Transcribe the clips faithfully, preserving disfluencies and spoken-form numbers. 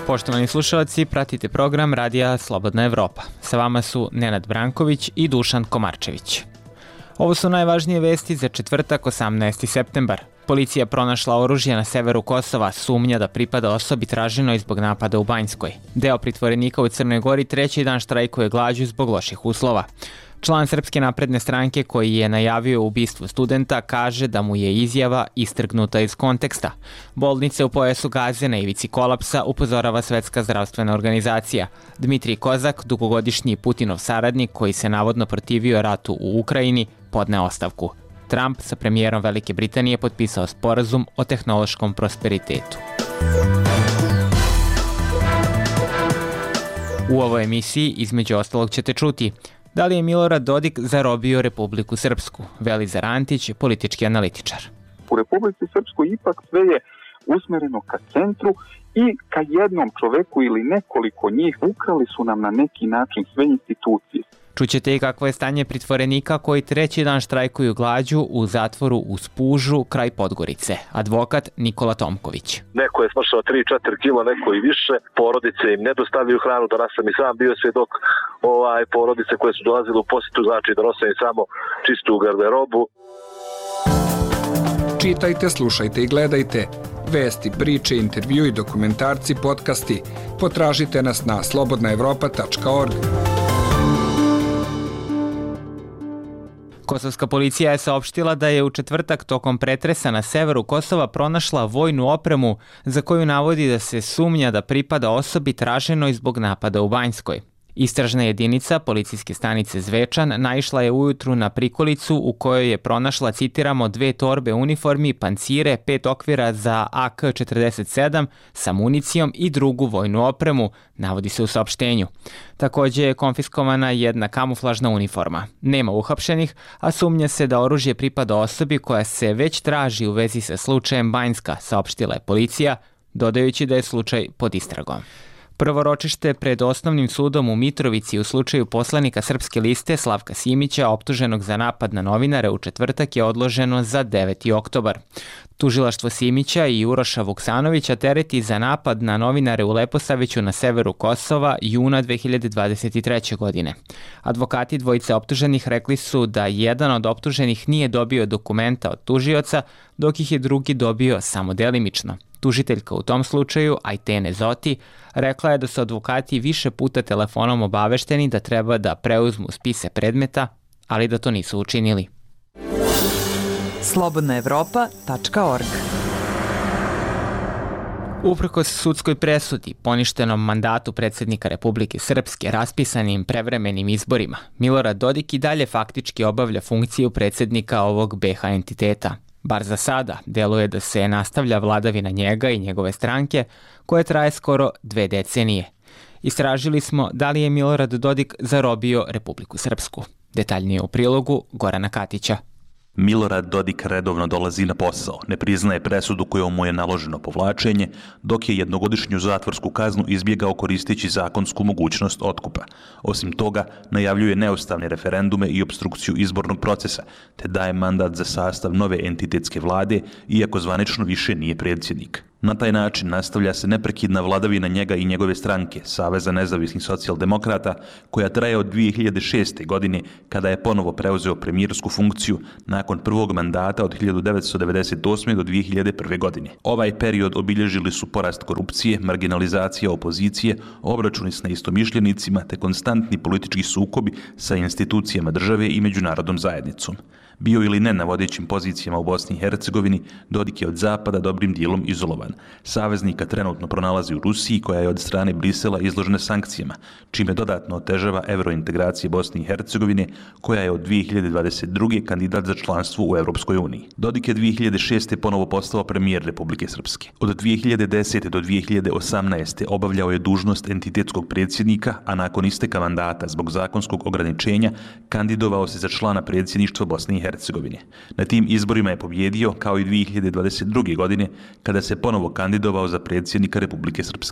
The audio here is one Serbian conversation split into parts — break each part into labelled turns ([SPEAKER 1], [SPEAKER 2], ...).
[SPEAKER 1] Poštovani slušalci, pratite program Radija Slobodna Evropa. Sa vama su Nenad Branković i Dušan Komarčević. Ovo su najvažnije vesti za četvrtak, osamnaesti septembar. Policija pronašla oružje na severu Kosova, sumnja da pripada osobi traženoj zbog napada u Banjskoj. Deo pritvorenika u Crnoj Gori treći dan štrajkuje glađu zbog loših uslova. Član Srpske napredne stranke koji je najavio ubistvo studenta kaže da mu je izjava istrgnuta iz konteksta. Bolnice u pojasu Gaze na ivici kolapsa, upozorava Svetska zdravstvena organizacija. Dmitrij Kozak, dugogodišnji Putinov saradnik koji se navodno protivio ratu u Ukrajini, podneo ostavku. Trump sa premijerom Velike Britanije potpisao sporazum o tehnološkom prosperitetu. U ovoj emisiji između ostalog ćete čuti: da li je Milorad Dodik zarobio Republiku Srpsku? Velizar Antić, politički analitičar.
[SPEAKER 2] U Republici Srpskoj ipak sve je usmereno ka centru i ka jednom čoveku ili nekoliko njih. Ukrali su nam na neki način sve institucije.
[SPEAKER 1] Čućete i kakvo je stanje pritvorenika koji treći dan štrajkuju glađu u zatvoru u Spužu kraj Podgorice. Advokat Nikola Tomković.
[SPEAKER 3] Neko je smršao tri do četiri kila, neko i više. Porodice im ne dostavljaju hranu, danas sam i sam bio svjedok ovaj, porodice koje su dolazile u posjetu, znači da nose im samo čistu garderobu.
[SPEAKER 4] Čitajte, slušajte i gledajte vesti, priče, intervju i dokumentarci, podcasti. Potražite nas na slobodna evropa tačka org.
[SPEAKER 1] Kosovska policija je saopštila da je u četvrtak tokom pretresa na severu Kosova pronašla vojnu opremu za koju navodi da se sumnja da pripada osobi traženoj zbog napada u Banjskoj. Istražna jedinica policijske stanice Zvečan naišla je ujutru na prikolicu u kojoj je pronašla, citiramo, dve torbe uniformi, pancire, pet okvira za A K četrdeset sedam sa municijom i drugu vojnu opremu, navodi se u saopštenju. Također je konfiskovana jedna kamuflažna uniforma. Nema uhapšenih, a sumnja se da oružje pripada osobi koja se već traži u vezi sa slučajem Banjska, saopštila je policija, dodajući da je slučaj pod istragom. Prvo ročište pred osnovnim sudom u Mitrovici u slučaju poslanika Srpske liste Slavka Simića, optuženog za napad na novinare, u četvrtak je odloženo za deveti oktobar. Tužilaštvo Simića i Uroša Vuksanovića tereti za napad na novinare u Leposaviću na severu Kosova juna dve hiljade dvadeset treće. godine. Advokati dvojice optuženih rekli su da jedan od optuženih nije dobio dokumenta od tužioca, dok ih je drugi dobio samo delimično. Tužiteljka u tom slučaju, Ajtene Zoti, rekla je da su advokati više puta telefonom obavešteni da treba da preuzmu spise predmeta, ali da to nisu učinili.
[SPEAKER 5] slobodna evropa tačka org.
[SPEAKER 1] Uprkos sudskoj presudi, poništenom mandatu predsjednika Republike Srpske, raspisanim prevremenim izborima, Milorad Dodik i dalje faktički obavlja funkciju predsjednika ovog B H entiteta. Bar za sada, deluje da se nastavlja vladavina njega i njegove stranke, koje traje skoro dve decenije. Istražili smo da li je Milorad Dodik zarobio Republiku Srpsku. Detaljnije u prilogu Gorana Katića.
[SPEAKER 6] Milorad Dodik redovno dolazi na posao, ne priznaje presudu kojom mu je naloženo povlačenje, dok je jednogodišnju zatvorsku kaznu izbjegao koristeći zakonsku mogućnost otkupa. Osim toga, najavljuje neustavne referendume i opstrukciju izbornog procesa, te daje mandat za sastav nove entitetske vlade, iako zvanično više nije predsjednik. Na taj način nastavlja se neprekidna vladavina njega i njegove stranke, Saveza nezavisnih socijaldemokrata, koja traje od dvije hiljade šeste. godine, kada je ponovo preuzeo premijersku funkciju nakon prvog mandata od hiljadu devetsto devedeset osme. do dvije hiljade prve. godine. Ovaj period obilježili su porast korupcije, marginalizacija opozicije, obračuni s neistomišljenicima te konstantni politički sukobi sa institucijama države i međunarodnom zajednicom. Bio ili ne na vodećim pozicijama u Bosni i Hercegovini, Dodik je od zapada dobrim dijelom izolovan. Saveznika trenutno pronalazi u Rusiji, koja je od strane Brisela izložena sankcijama, čime dodatno otežava evrointegracije Bosne i Hercegovine, koja je od dvije hiljade dvadeset druge. kandidat za članstvo u Europskoj uniji. Dodik je dvije hiljade šeste. ponovo postao premijer Republike Srpske. Od dvije hiljade desete. do dvije hiljade osamnaeste. obavljao je dužnost entitetskog predsjednika, a nakon isteka mandata zbog zakonskog ograničenja kandidovao se za člana predsjedništva Bosne i Hercegovine. Na tim izborima je pobjedio, kao i dvije hiljade dvadeset druge. godine, kada se ponovo kandidovao za predsjednika Republike Srpske.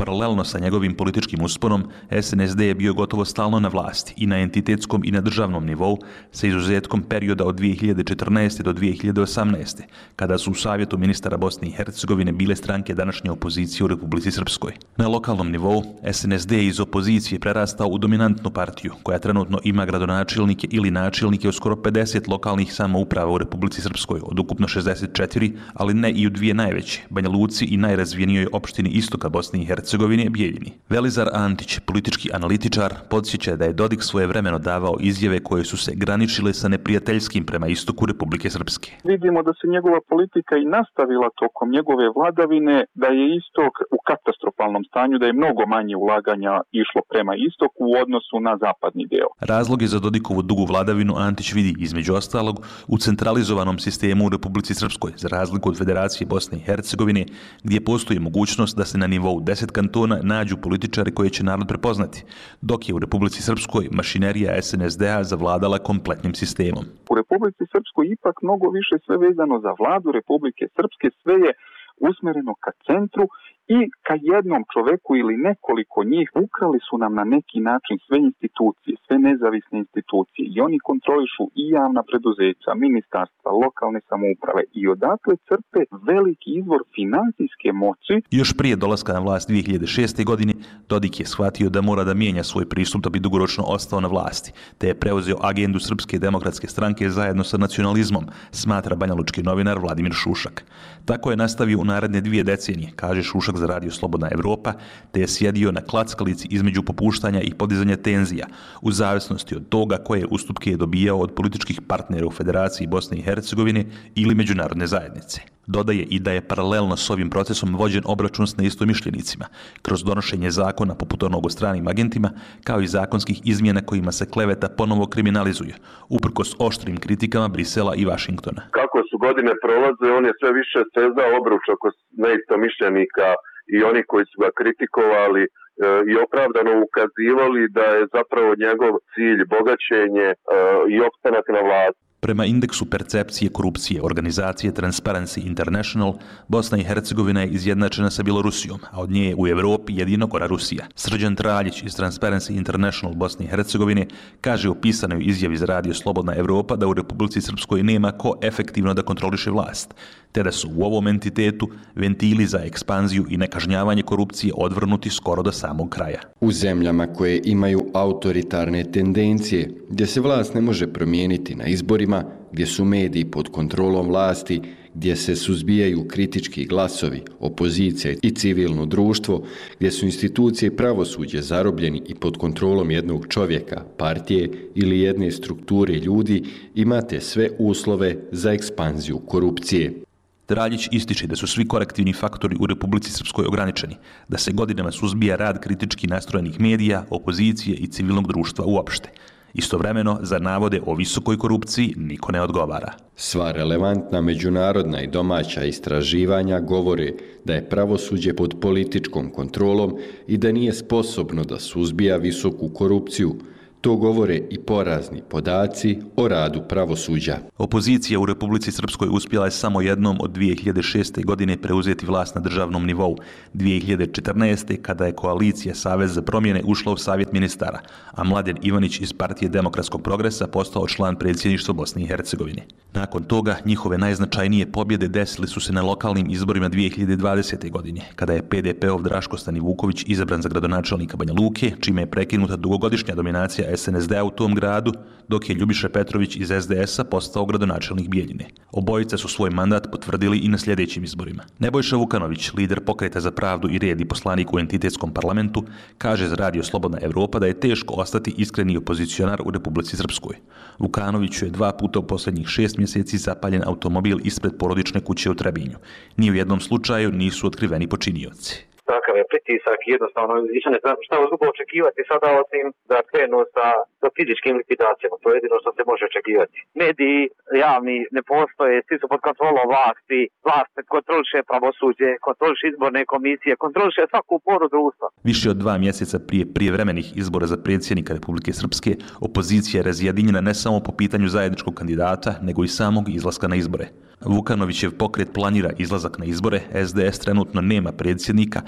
[SPEAKER 6] Paralelno sa njegovim političkim usponom, S N S D je bio gotovo stalno na vlasti i na entitetskom i na državnom nivou, sa izuzetkom perioda od dvije hiljade četrnaeste do dvije hiljade osamnaeste, kada su u Savjetu ministara Bosne i Hercegovine bile stranke današnje opozicije u Republici Srpskoj. Na lokalnom nivou, S N S D je iz opozicije prerastao u dominantnu partiju, koja trenutno ima gradonačelnike ili načelnike u skoro pedeset lokalnih samouprava u Republici Srpskoj, od ukupno šezdeset četiri, ali ne i u dvije najveće, Banja Luci i najrazvijenijoj opštini istoka Bosne i Hercegovine, Bijeljini. Velizar Antić, politički analitičar, podsjeća da je Dodik svojevremeno davao izjave koje su se graničile sa neprijateljskim prema istoku Republike Srpske.
[SPEAKER 2] Vidimo da se njegova politika i nastavila tokom njegove vladavine, da je istok u katastrofalnom stanju, da je mnogo manje ulaganja išlo prema istoku u odnosu na zapadni deo.
[SPEAKER 6] Razloge za Dodikovu dugu vladavinu Antić vidi između ostalog u centralizovanom sistemu u Republici Srpskoj, za razliku od Federacije Bosne i Hercegovine, gdje postoji mogućnost da se na nivou deset kantona nađu političari koje će narod prepoznati, dok je u Republici Srpskoj mašinerija S N S D-a zavladala kompletnim sistemom.
[SPEAKER 2] U Republici Srpskoj ipak mnogo više sve vezano za vladu Republike Srpske, sve je usmereno ka centru i ka jednom čoveku ili nekoliko njih. Ukrali su nam na neki način sve institucije, sve nezavisne institucije i oni kontrolišu i javna preduzeća, ministarstva, lokalne samouprave i odatle crpe veliki izvor finansijske moći.
[SPEAKER 6] Još prije dolaska na vlast dvije hiljade šeste. godine, Dodik je shvatio da mora da mijenja svoj pristup da bi dugoročno ostao na vlasti, te je preuzeo agendu Srpske demokratske stranke zajedno sa nacionalizmom, smatra banjalučki novinar Vladimir Šušak. Tako je nastavio u naredne dvije decenije, kaže Šušak za Radio Slobodna Evropa, te je sjedio na klackalici između popuštanja i podizanja tenzija, u zavisnosti od toga koje ustupke je dobijao od političkih partnera u Federaciji Bosne i Hercegovine ili međunarodne zajednice. Dodaje i da je paralelno s ovim procesom vođen obračun s neistomišljenicima, kroz donošenje zakona poput onog o stranim agentima, kao i zakonskih izmjena kojima se kleveta ponovo kriminalizuje, uprkos oštrim kritikama Brisela i Vašingtona.
[SPEAKER 3] Kako su godine prolaze, on je sve više stezao obruč oko neistomišljenika i oni koji su ga kritikovali e, i opravdano ukazivali da je zapravo njegov cilj bogaćenje e, i opstanak na vlasti.
[SPEAKER 6] Prema indeksu percepcije korupcije organizacije Transparency International, Bosna i Hercegovina je izjednačena sa Bjelorusijom, a od nje je u Evropi jedino gora Rusija. Srđan Traljić iz Transparency International Bosne i Hercegovine kaže u pisanoj izjavi za Radio Slobodna Evropa da u Republici Srpskoj nema ko efektivno da kontroliše vlast, te da su u ovom entitetu ventili za ekspanziju i nekažnjavanje korupcije odvrnuti skoro do samog kraja.
[SPEAKER 7] U zemljama koje imaju autoritarne tendencije, gdje se vlast ne može promijeniti na izborima, gdje su mediji pod kontrolom vlasti, gdje se suzbijaju kritički glasovi, opozicija i civilno društvo, gdje su institucije i pravosuđe zarobljeni i pod kontrolom jednog čovjeka, partije ili jedne strukture ljudi, imate sve uslove za ekspanziju korupcije.
[SPEAKER 6] Traljić ističe da su svi korektivni faktori u Republici Srpskoj ograničeni, da se godinama suzbija rad kritički nastrojenih medija, opozicije i civilnog društva uopšte. Istovremeno, za navode o visokoj korupciji niko ne odgovara.
[SPEAKER 7] Sva relevantna međunarodna i domaća istraživanja govore da je pravosuđe pod političkom kontrolom i da nije sposobno da suzbija visoku korupciju. To govore i porazni podaci o radu pravosuđa.
[SPEAKER 6] Opozicija u Republici Srpskoj uspjela je samo jednom od dvije hiljade šeste. godine preuzeti vlast na državnom nivou, dvije hiljade četrnaeste. kada je koalicija Savez za promjene ušla u Savjet ministara, a Mladen Ivanić iz Partije demokratskog progresa postao član predsjedništva Bosne i Hercegovine. Nakon toga, njihove najznačajnije pobjede desile su se na lokalnim izborima dvije hiljade dvadesete. godine, kada je P D P-ov Draško Stanivuković izabran za gradonačelnika Banja Luke, čime je prekinuta dugogodišnja dominacija S N S D-a u tom gradu, dok je Ljubiša Petrović iz S D S-a postao gradonačelnik Bijeljine. Obojica su svoj mandat potvrdili i na sljedećim izborima. Nebojša Vukanović, lider Pokreta za pravdu i red i poslanik u entitetskom parlamentu, kaže za Radio Slobodna Evropa da je teško ostati iskreni opozicionar u Republici Srpskoj. Vukanoviću je dva puta u posljednjih šest mjeseci zapaljen automobil ispred porodične kuće u Trebinju. Ni u jednom slučaju nisu otkriveni počinioci.
[SPEAKER 8] Takav je pritisak, jednostavno više ne znam šta drugo očekivati sada osim da krenu sa, sa fizičkim likvidacijama, to je jedino što se može očekivati. Mediji javni ne postoje, svi su pod kontrolom vlasti, vlast kontroliše pravosuđe, kontroliše izborne komisije, kontroliše svaku poru društva.
[SPEAKER 6] Više od dva mjeseca prije prijevremenih izbora za predsjednika Republike Srpske, opozicija je razjedinjena ne samo po pitanju zajedničkog kandidata, nego i samog izlaska na izbore. Vukanovićev pokret planira izlazak na izbore, S D S trenutno nema predsjednika,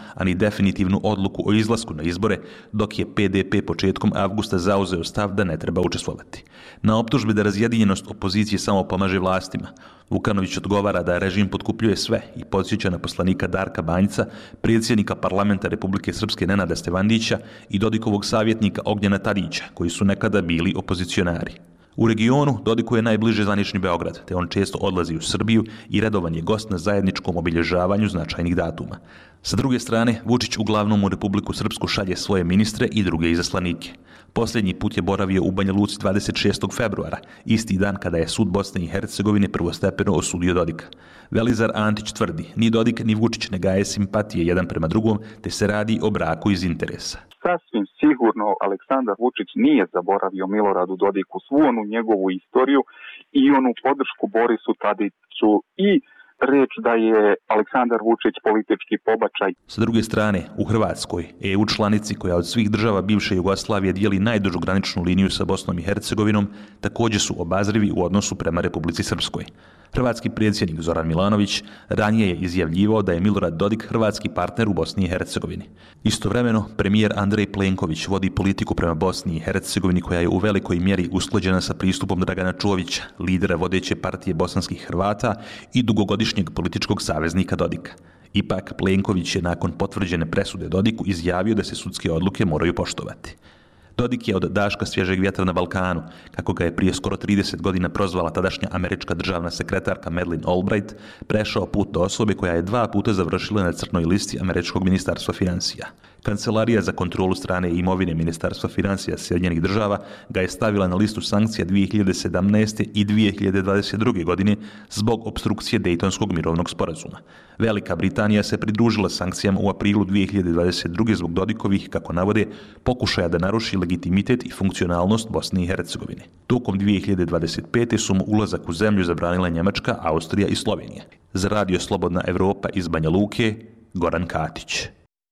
[SPEAKER 6] a ni definitivnu odluku o izlasku na izbore, dok je P D P početkom avgusta zauzeo stav da ne treba učestvovati. Na optužbe da razjedinjenost opozicije samo pomaže vlastima, Vukanović odgovara da režim potkupljuje sve i podsjeća na poslanika Darka Banjca, predsjednika parlamenta Republike Srpske Nenada Stevandića i Dodikovog savjetnika Ognjena Tadića, koji su nekada bili opozicionari. U regionu Dodiku je najbliže zvanični Beograd, te on često odlazi u Srbiju i redovan je gost na zajedničkom obilježavanju značajnih datuma. Sa druge strane, Vučić uglavnom u Republiku Srpsku šalje svoje ministre i druge izaslanike. Posljednji put je boravio u Banja Luci dvadeset šestog februara, isti dan kada je sud Bosne i Hercegovine prvostepeno osudio Dodika. Velizar Antić tvrdi, ni Dodik ni Vučić ne gaje simpatije jedan prema drugom, te se radi o braku iz interesa.
[SPEAKER 2] Sasvim sigurno Aleksandar Vučić nije zaboravio Miloradu Dodiku svu onu njegovu istoriju i onu podršku Borisu Tadiću i reč da je Aleksandar Vučić politički pobačaj.
[SPEAKER 6] Sa druge strane, u Hrvatskoj, E U članici koja od svih država bivše Jugoslavije dijeli najdužu graničnu liniju sa Bosnom i Hercegovinom, također su obazrivi u odnosu prema Republici Srpskoj. Hrvatski predsjednik Zoran Milanović ranije je izjavljivao da je Milorad Dodik hrvatski partner u Bosni i Hercegovini. Istovremeno, premijer Andrej Plenković vodi politiku prema Bosni i Hercegovini koja je u velikoj mjeri usklađena sa pristupom Dragana Čovića, lidera vodeće partije bosanskih Hrvata i dugogodišnjeg političkog saveznika Dodika. Ipak, Plenković je nakon potvrđene presude Dodiku izjavio da se sudske odluke moraju poštovati. Dodik je od daška svježeg vjetra na Balkanu, kako ga je prije skoro trideset godina prozvala tadašnja američka državna sekretarka Madeleine Albright, prešao put do osobe koja je dva puta završila na crnoj listi američkog ministarstva financija. Kancelarija za kontrolu strane imovine Ministarstva financija Sjedinjenih država ga je stavila na listu sankcija dvije hiljade sedamnaeste. i dvije hiljade dvadeset druge. godine zbog opstrukcije Dejtonskog mirovnog sporazuma. Velika Britanija se pridružila sankcijama u aprilu dvije hiljade dvadeset druge. zbog Dodikovih, kako navode, pokušaja da naruši legitimitet i funkcionalnost Bosne i Hercegovine. Tokom dvije hiljade dvadeset pete. su mu ulazak u zemlju zabranila Njemačka, Austrija i Slovenija. Za radio Slobodna Evropa iz Banja Luke, Goran Katić.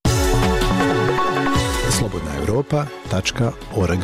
[SPEAKER 9] slobodna evropa tačka org.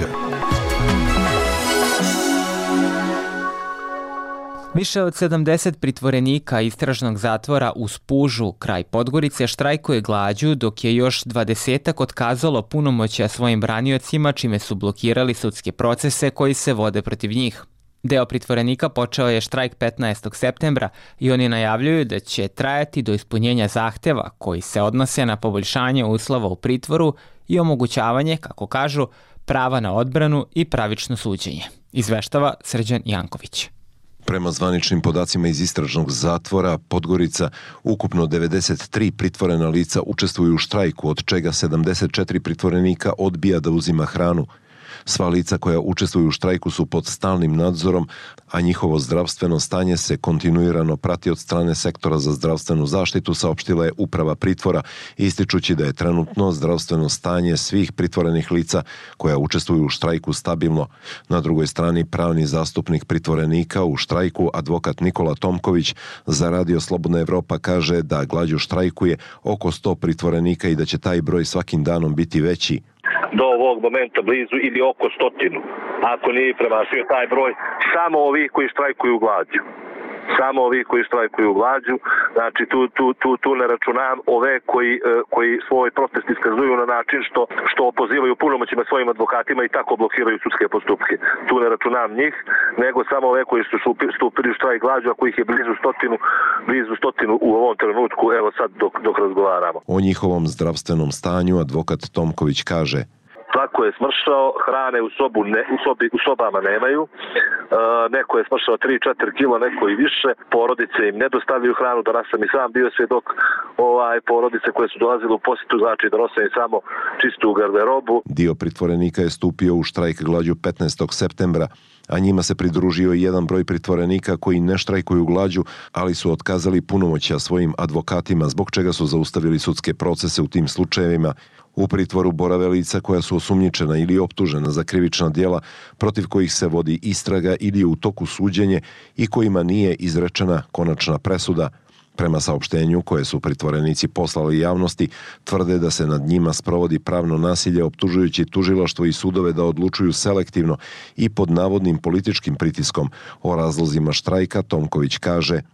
[SPEAKER 1] Više od sedamdeset pritvorenika istražnog zatvora u Spužu, kraj Podgorice, štrajkuje glađu, dok je još dvadesetak otkazalo punomoćja svojim braniocima, čime su blokirali sudske procese koji se vode protiv njih. Deo pritvorenika počeo je štrajk petnaestog septembra i oni najavljuju da će trajati do ispunjenja zahteva koji se odnose na poboljšanje uslova u pritvoru i omogućavanje, kako kažu, prava na odbranu i pravično suđenje. Izveštava Srđan Janković.
[SPEAKER 10] Prema zvaničnim podacima iz istražnog zatvora Podgorica, ukupno devedeset tri pritvorena lica učestvuju u štrajku, od čega sedamdeset četiri pritvorenika odbija da uzima hranu. Sva lica koja učestvuju u štrajku su pod stalnim nadzorom, a njihovo zdravstveno stanje se kontinuirano prati od strane sektora za zdravstvenu zaštitu, saopštila je uprava pritvora, ističući da je trenutno zdravstveno stanje svih pritvorenih lica koja učestvuju u štrajku stabilno. Na drugoj strani pravni zastupnik pritvorenika u štrajku, advokat Nikola Tomković, za radio Slobodna Evropa kaže da glađu štrajkuje oko sto pritvorenika i da će taj broj svakim danom biti veći.
[SPEAKER 8] Do ovog momenta blizu ili oko stotinu, ako nije premašio taj broj, samo ovih koji štrajkuju glađu. Samo ovih koji štrajkuju glađu, znači tu, tu, tu, tu ne računam ove koji, koji svoj protest iskazuju na način što, što opozivaju punomoćima svojim advokatima i tako blokiraju sudske postupke. Tu ne računam njih, nego samo ove koji su stupili u štrajk glađu, a kojih je blizu stotinu, blizu stotinu u ovom trenutku, evo sad dok, dok razgovaramo.
[SPEAKER 10] O njihovom zdravstvenom stanju advokat Tomković kaže:
[SPEAKER 8] svako je smršao, hrane u, sobu ne, u, sobi, u sobama nemaju, e, neko je smršao tri do četiri kila, neko i više, porodice im ne dostavljaju hranu, danas sam i sam bio svjedok, ovaj, porodice koje su dolazile u posjetu, znači da nose im samo čistu garderobu.
[SPEAKER 10] Dio pritvorenika je stupio u štrajk glađu petnaestog septembra, a njima se pridružio i jedan broj pritvorenika koji ne štrajkuju glađu, ali su otkazali punomoćja svojim advokatima, zbog čega su zaustavili sudske procese u tim slučajevima. U pritvoru borave lica koja su osumnjičena ili optužena za krivična djela protiv kojih se vodi istraga ili je u toku suđenje i kojima nije izrečena konačna presuda. Prema saopštenju koje su pritvorenici poslali javnosti, tvrde da se nad njima sprovodi pravno nasilje, optužujući tužilaštvo i sudove da odlučuju selektivno i pod navodnim političkim pritiskom. O razlozima štrajka Tomković kaže:
[SPEAKER 8] to su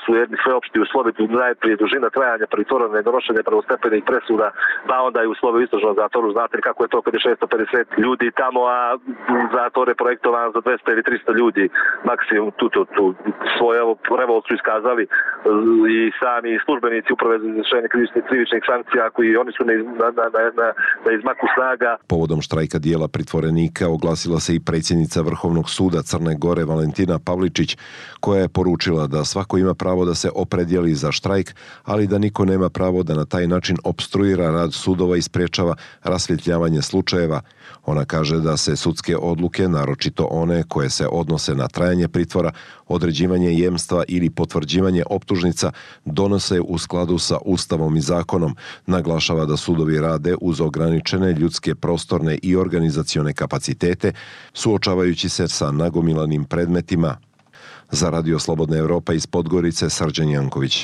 [SPEAKER 11] su jedni sveopšti uslovi, najprije dužina trajanja pritvora, nedonošenje prvostepenih presuda, pa onda i uslovi u istražnom zatvoru. Znate kako je to kad je šesto pedeset ljudi tamo, a zatvor je projektovan za dvesta ili trista ljudi maksimum. Tu, tu, tu svoje revolt su iskazali i sami službenici uprave za izvršenje krivičnih sankcija koji oni su na, na, na, na, na izmaku snaga.
[SPEAKER 10] Povodom štrajka dijela pritvorenika oglasila se i predsjednica Vrhovnog suda Crne Gore Valentina Pavličić, koja je poručila da svako ima pravo da se opredijeli za štrajk, ali da niko nema pravo da na taj način opstruira rad sudova i sprečava rasvjetljavanje slučajeva. Ona kaže da se sudske odluke, naročito one koje se odnose na trajanje pritvora, određivanje jemstva ili potvrđivanje optužnica, donose u skladu sa Ustavom i zakonom. Naglašava da sudovi rade uz ograničene ljudske, prostorne i organizacione kapacitete, suočavajući se sa nagomilanim predmetima. Za Radio Slobodna Evropa iz Podgorice, Srđan Janković.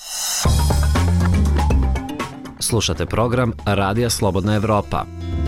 [SPEAKER 12] Slušate program Radija Slobodna Evropa.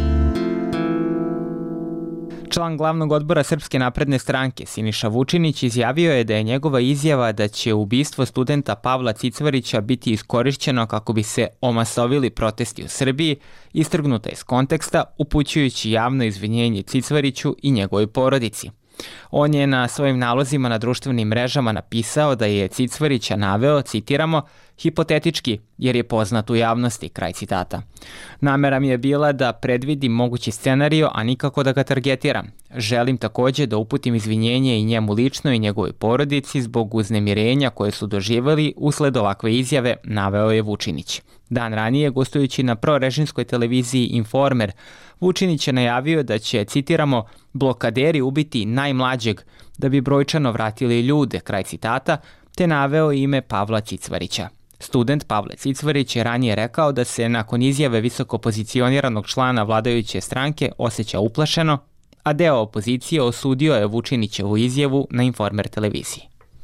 [SPEAKER 1] Član glavnog odbora Srpske napredne stranke Siniša Vučinić izjavio je da je njegova izjava da će ubistvo studenta Pavla Cicvarića biti iskorišćeno kako bi se omasovili protesti u Srbiji, istrgnuta iz konteksta, upućujući javno izvinjenje Cicvariću i njegovoj porodici. On je na svojim nalozima na društvenim mrežama napisao da je Cicvarića naveo, citiramo, hipotetički, jer je poznat u javnosti, kraj citata. Namera mi je bila da predvidim mogući scenario, a nikako da ga targetiram. Želim također da uputim izvinjenje i njemu lično i njegovoj porodici zbog uznemirenja koje su doživjeli usled ovakve izjave, naveo je Vučinić. Dan ranije, gostujući na prorežimskoj televiziji Informer, Vučinić je najavio da će, citiramo, blokaderi ubiti najmlađeg da bi brojčano vratili ljude, kraj citata, te naveo ime Pavla Cicvarića. Student Pavle Cicvarić je ranije rekao da se nakon izjave visoko pozicioniranog člana vladajuće stranke osjeća uplašeno, a deo opozicije osudio je Vučinićevu izjavu na Informer televiziji.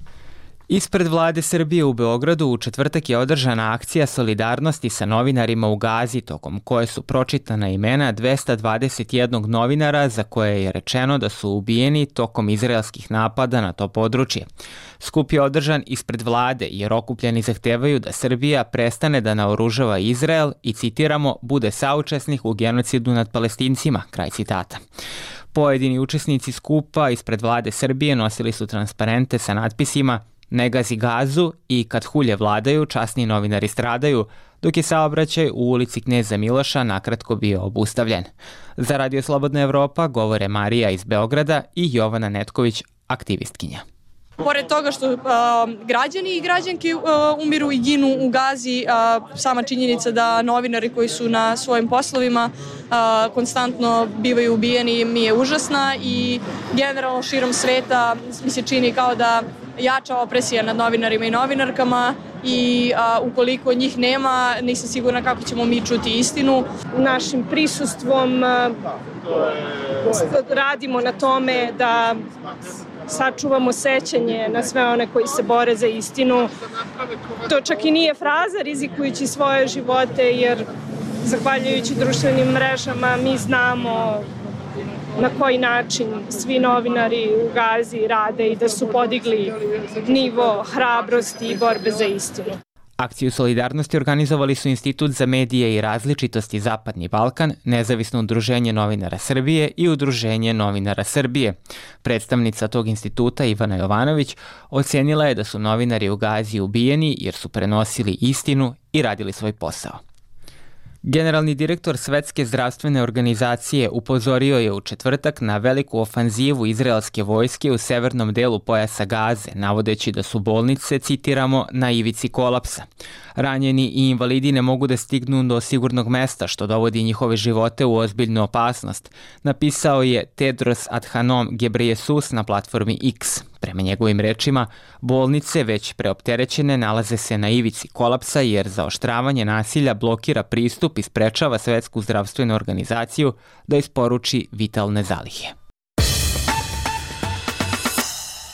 [SPEAKER 1] Ispred vlade Srbije u Beogradu u četvrtak je održana akcija solidarnosti sa novinarima u Gazi, tokom koje su pročitana imena dvesta dvadeset jedan novinara za koje je rečeno da su ubijeni tokom izraelskih napada na to područje. Skup je održan ispred vlade jer okupljeni zahtevaju da Srbija prestane da naoružava Izrael i, citiramo, bude saučesnik u genocidu nad Palestincima, kraj citata. Pojedini učesnici skupa ispred vlade Srbije nosili su transparente sa natpisima "Ne gazi Gazu" i "Kad hulje vladaju, časni novinari stradaju", dok je saobraćaj u ulici Kneza Miloša nakratko bio obustavljen. Za Radio Slobodna Evropa govore Marija iz Beograda i Jovana Netković, aktivistkinja.
[SPEAKER 13] Pored toga što uh, građani i građanke uh, umiru i ginu u Gazi, uh, sama činjenica da novinari koji su na svojim poslovima uh, konstantno bivaju ubijeni mi je užasna i generalno širom sveta mi se čini kao da jača opresija nad novinarima i novinarkama i uh, ukoliko njih nema, nisam sigurna kako ćemo mi čuti istinu.
[SPEAKER 14] Našim prisustvom uh, radimo na tome da sačuvamo sećanje na sve one koji se bore za istinu. To čak i nije fraza, rizikujući svoje živote, jer zahvaljujući društvenim mrežama mi znamo na koji način svi novinari u Gazi rade i da su podigli nivo hrabrosti i borbe za istinu.
[SPEAKER 1] Akciju solidarnosti organizovali su Institut za medije i različitosti Zapadni Balkan, Nezavisno udruženje novinara Srbije i Udruženje novinara Srbije. Predstavnica tog instituta Ivana Jovanović ocenila je da su novinari u Gazi ubijeni jer su prenosili istinu i radili svoj posao. Generalni direktor Svetske zdravstvene organizacije upozorio je u četvrtak na veliku ofanzivu izraelske vojske u severnom delu pojasa Gaze, navodeći da su bolnice, citiramo, na ivici kolapsa. Ranjeni i invalidi ne mogu da stignu do sigurnog mesta, što dovodi njihove živote u ozbiljnu opasnost, napisao je Tedros Adhanom Ghebreyesus na platformi X. Prema njegovim rečima, bolnice već preopterećene nalaze se na ivici kolapsa jer zaoštravanje nasilja blokira pristup i sprečava Svetsku zdravstvenu organizaciju da isporuči vitalne zalihe.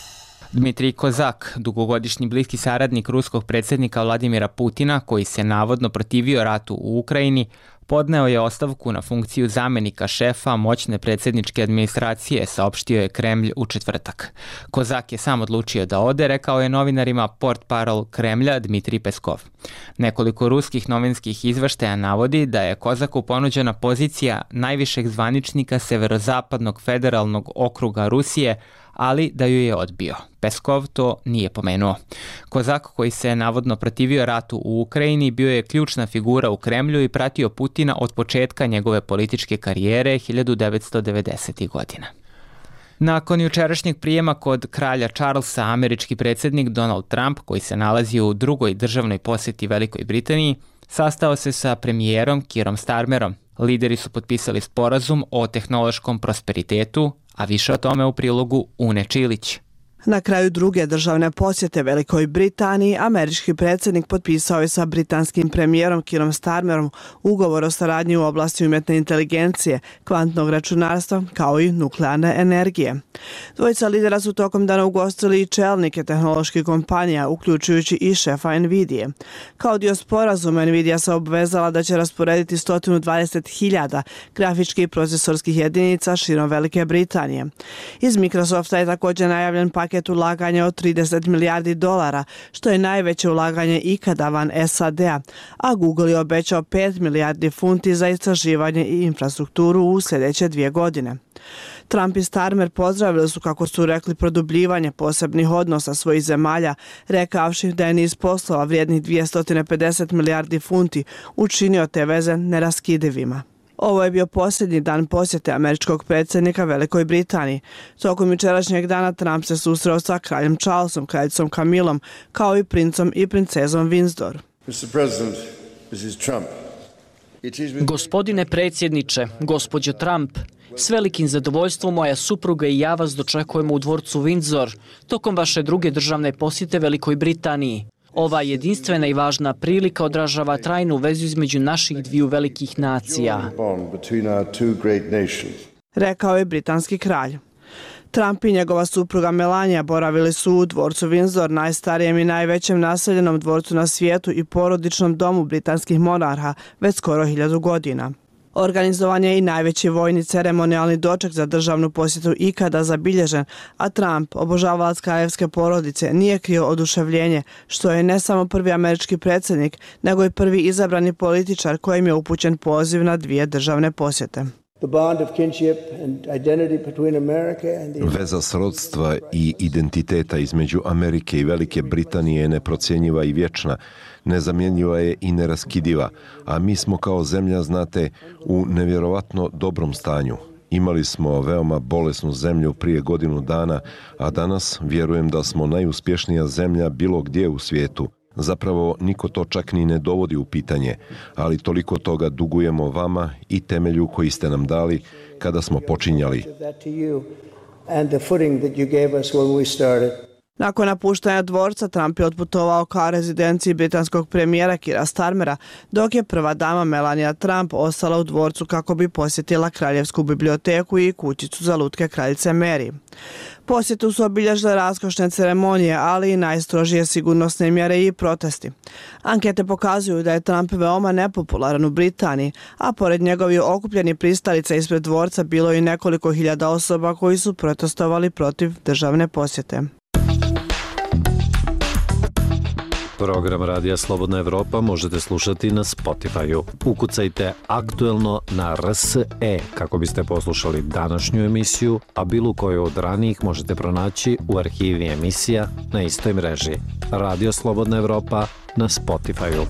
[SPEAKER 1] Dmitrij Kozak, dugogodišnji bliski saradnik ruskog predsjednika Vladimira Putina, koji se navodno protivio ratu u Ukrajini, podneo je ostavku na funkciju zamenika šefa moćne predsjedničke administracije, saopštio je Kremlj u četvrtak. Kozak je sam odlučio da ode, rekao je novinarima portparol Kremlja Dmitrij Peskov. Nekoliko ruskih novinskih izveštaja navodi da je Kozaku ponuđena pozicija najvišeg zvaničnika severozapadnog federalnog okruga Rusije, ali da ju je odbio. Peskov to nije pomenuo. Kozak, koji se navodno protivio ratu u Ukrajini, bio je ključna figura u Kremlju i pratio Putina od početka njegove političke karijere hiljadu devetsto devedesetih godina. Nakon jučerašnjeg prijema kod kralja Charlesa, američki predsjednik Donald Trump, koji se nalazi u drugoj državnoj posjeti Velikoj Britaniji, sastao se sa premijerom Keerom Starmerom. Lideri su potpisali sporazum o tehnološkom prosperitetu, a više o tome u prilogu Une Čilić.
[SPEAKER 15] Na kraju druge državne posjete Velikoj Britaniji, američki predsjednik potpisao je sa britanskim premijerom Keerom Starmerom ugovor o saradnji u oblasti umjetne inteligencije, kvantnog računarstva kao i nuklearne energije. Dvojica lidera su tokom dana ugostili i čelnike tehnoloških kompanija, uključujući i šefa Nvidije. Kao dio sporazuma, Nvidia se obvezala da će rasporediti sto dvadeset hiljada grafičkih i procesorskih jedinica širom Velike Britanije. Iz Microsofta je također najavljen paket ulaganja od trideset milijardi dolara, što je najveće ulaganje ikada van S A D-a, a Google je obećao pet milijardi funti za istraživanje i infrastrukturu u sljedeće dvije godine. Trump i Starmer pozdravili su, kako su rekli, produbljivanje posebnih odnosa svojih zemalja, rekavši da je niz poslova vrijednih dvjesto pedeset milijardi funti učinio te veze neraskidivima. Ovo je bio posljednji dan posjete američkog predsjednika Velikoj Britaniji. Tokom jučerašnjeg dana Trump se susreo sa kraljem Charlesom, kraljicom Camillom, kao i princom i princezom Windsor.
[SPEAKER 16] Gospodine predsjedniče, gospođo Trump, s velikim zadovoljstvom moja supruga i ja vas dočekujemo u dvorcu Windsor tokom vaše druge državne posjete Velikoj Britaniji. Ova jedinstvena i važna prilika odražava trajnu vezu između naših dviju velikih nacija,
[SPEAKER 15] rekao je britanski kralj. Trump i njegova supruga Melania boravili su u dvorcu Windsor, najstarijem i najvećem naseljenom dvorcu na svijetu i porodičnom domu britanskih monarha, već skoro hiljadu godina. Organizovan je i najveći vojni ceremonijalni doček za državnu posjetu ikada zabilježen, a Trump, obožavalac kraljevske porodice, nije krio oduševljenje, što je ne samo prvi američki predsjednik, nego i prvi izabrani političar kojim je upućen poziv na dvije državne posjete.
[SPEAKER 10] Veza srodstva i identiteta između Amerike i Velike Britanije je neprocjenjiva i vječna, nezamjenjiva je i neraskidiva, a mi smo kao zemlja, znate, u nevjerovatno dobrom stanju. Imali smo veoma bolesnu zemlju prije godinu dana, a danas vjerujem da smo najuspješnija zemlja bilo gdje u svijetu. Zapravo niko to čak ni ne dovodi u pitanje, ali toliko toga dugujemo vama i temelju koji ste nam dali kada smo počinjali.
[SPEAKER 15] Nakon napuštanja dvorca, Trump je otputovao ka rezidenciji britanskog premijera Keira Starmera, dok je prva dama Melania Trump ostala u dvorcu kako bi posjetila kraljevsku biblioteku i kućicu za lutke kraljice Mary. Posjetu su obilježile raskošne ceremonije, ali i najstrožije sigurnosne mjere i protesti. Ankete pokazuju da je Trump veoma nepopularan u Britaniji, a pored njegovih okupljenih pristalica ispred dvorca bilo i nekoliko hiljada osoba koji su protestovali protiv državne posjete.
[SPEAKER 12] Program Radija Slobodna Evropa možete slušati na Spotify-u. Ukucajte aktuelno na R S E kako biste poslušali današnju emisiju, a bilo koju od ranijih možete pronaći u arhivi emisija na istoj mreži. Radio Slobodna Evropa na Spotify-u.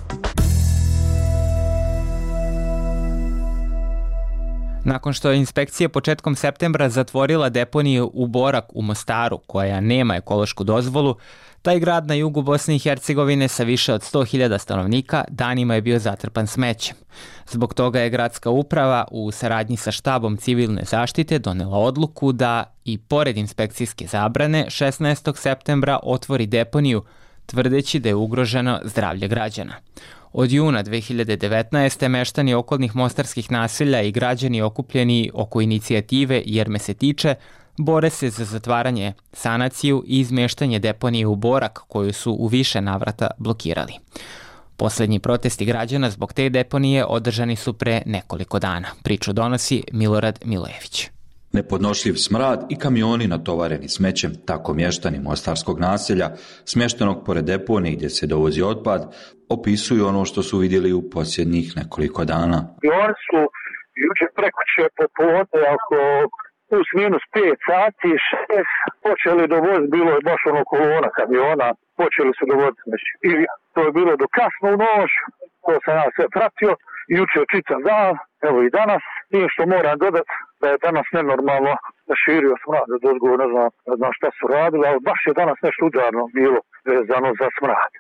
[SPEAKER 1] Nakon što je inspekcija početkom septembra zatvorila deponiju u Borak u Mostaru, koja nema ekološku dozvolu, taj grad na jugu Bosne i Hercegovine sa više od sto hiljada stanovnika danima je bio zatrpan smećem. Zbog toga je gradska uprava u saradnji sa štabom civilne zaštite donela odluku da i pored inspekcijske zabrane šesnaestog septembra otvori deponiju, tvrdeći da je ugroženo zdravlje građana. Od juna dve hiljade devetnaeste. meštani okolnih mostarskih naselja i građani okupljeni oko inicijative Jer me se tiče Bore se za zatvaranje, sanaciju i izmeštanje deponije u Borak, koju su u više navrata blokirali. Poslednji protesti građana zbog te deponije održani su pre nekoliko dana. Priču donosi Milorad Milojević.
[SPEAKER 17] Nepodnošljiv smrad i kamioni natovareni smećem, tako mještani mostarskog naselja, smještenog pored deponije gdje se dovozi otpad, opisuju ono što su vidjeli u posljednjih nekoliko dana.
[SPEAKER 18] I oni su juče prekuće popodne, oko plus minus pet sati, šest, počeli dovoziti, bilo je baš ono kolona kamiona, počeli su dovoziti smeće. I to je bilo do kasno u noć, to sam ja sve pratio, juče čitam dan, evo i danas, nije što moram dodati da je danas nenormalno širio smrad od odgovor, ne znam, ne znam šta su radili, ali baš je danas nešto udarno bilo vezano za smrad.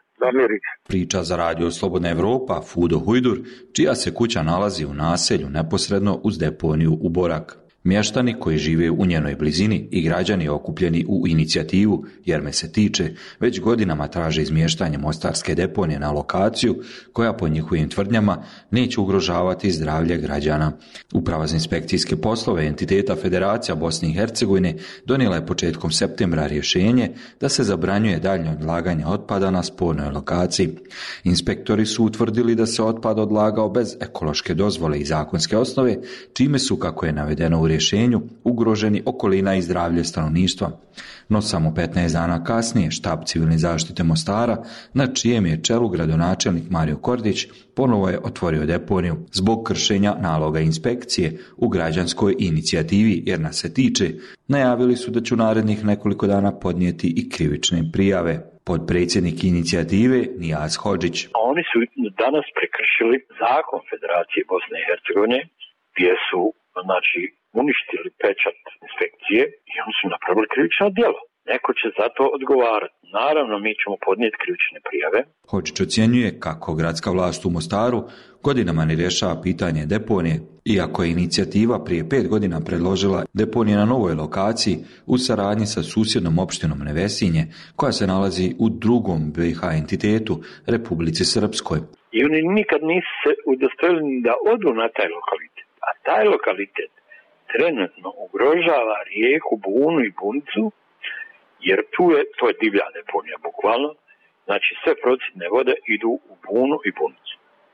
[SPEAKER 17] Priča za radio Slobodna Evropa Fudo Hujdur, čija se kuća nalazi u naselju neposredno uz deponiju u Borak. Mještani koji žive u njenoj blizini i građani okupljeni u inicijativu Jer me se tiče, već godinama traže izmještanje mostarske deponije na lokaciju koja po njihovim tvrdnjama neće ugrožavati zdravlje građana. Uprava za inspekcijske poslove entiteta Federacija Bosne i Hercegovine donijela je početkom septembra rješenje da se zabranjuje daljnje odlaganje otpada na spornoj lokaciji. Inspektori su utvrdili da se otpad odlagao bez ekološke dozvole i zakonske osnove, čime su, kako je navedeno u rješenju, ugroženi okolina i zdravlje stanovništva. No samo petnaest dana kasnije štab civilne zaštite Mostara, na čijem je čelu gradonačelnik Mario Kordić, ponovo je otvorio deponiju zbog kršenja naloga inspekcije u građanskoj inicijativi Jer nas se tiče. Najavili su da će u narednih nekoliko dana podnijeti i krivične prijave. Podpredsjednik inicijative Nijaz Hodžić.
[SPEAKER 19] Oni su danas prekršili zakon Federacije Bosne i Hercegovine, gdje su znači uništili pečat inspekcije i oni su napravili krivično djelo. Neko će za to odgovarati. Naravno, mi ćemo podnijeti krivične prijave.
[SPEAKER 17] Hodžić ocjenjuje kako gradska vlast u Mostaru godinama ne rješava pitanje deponije, iako je inicijativa prije pet godina predložila deponije na novoj lokaciji u saradnji sa susjednom opštinom Nevesinje, koja se nalazi u drugom B iH entitetu, Republici Srpskoj.
[SPEAKER 19] I oni nikad nisu se udostojili da odu na taj lokalitet. A taj lokalitet trenutno ugrožava rijeku Bunu i Bunicu, jer tu je, to je divlja deponija bukvalno, znači sve procjedne vode idu u Bunu i Bunicu.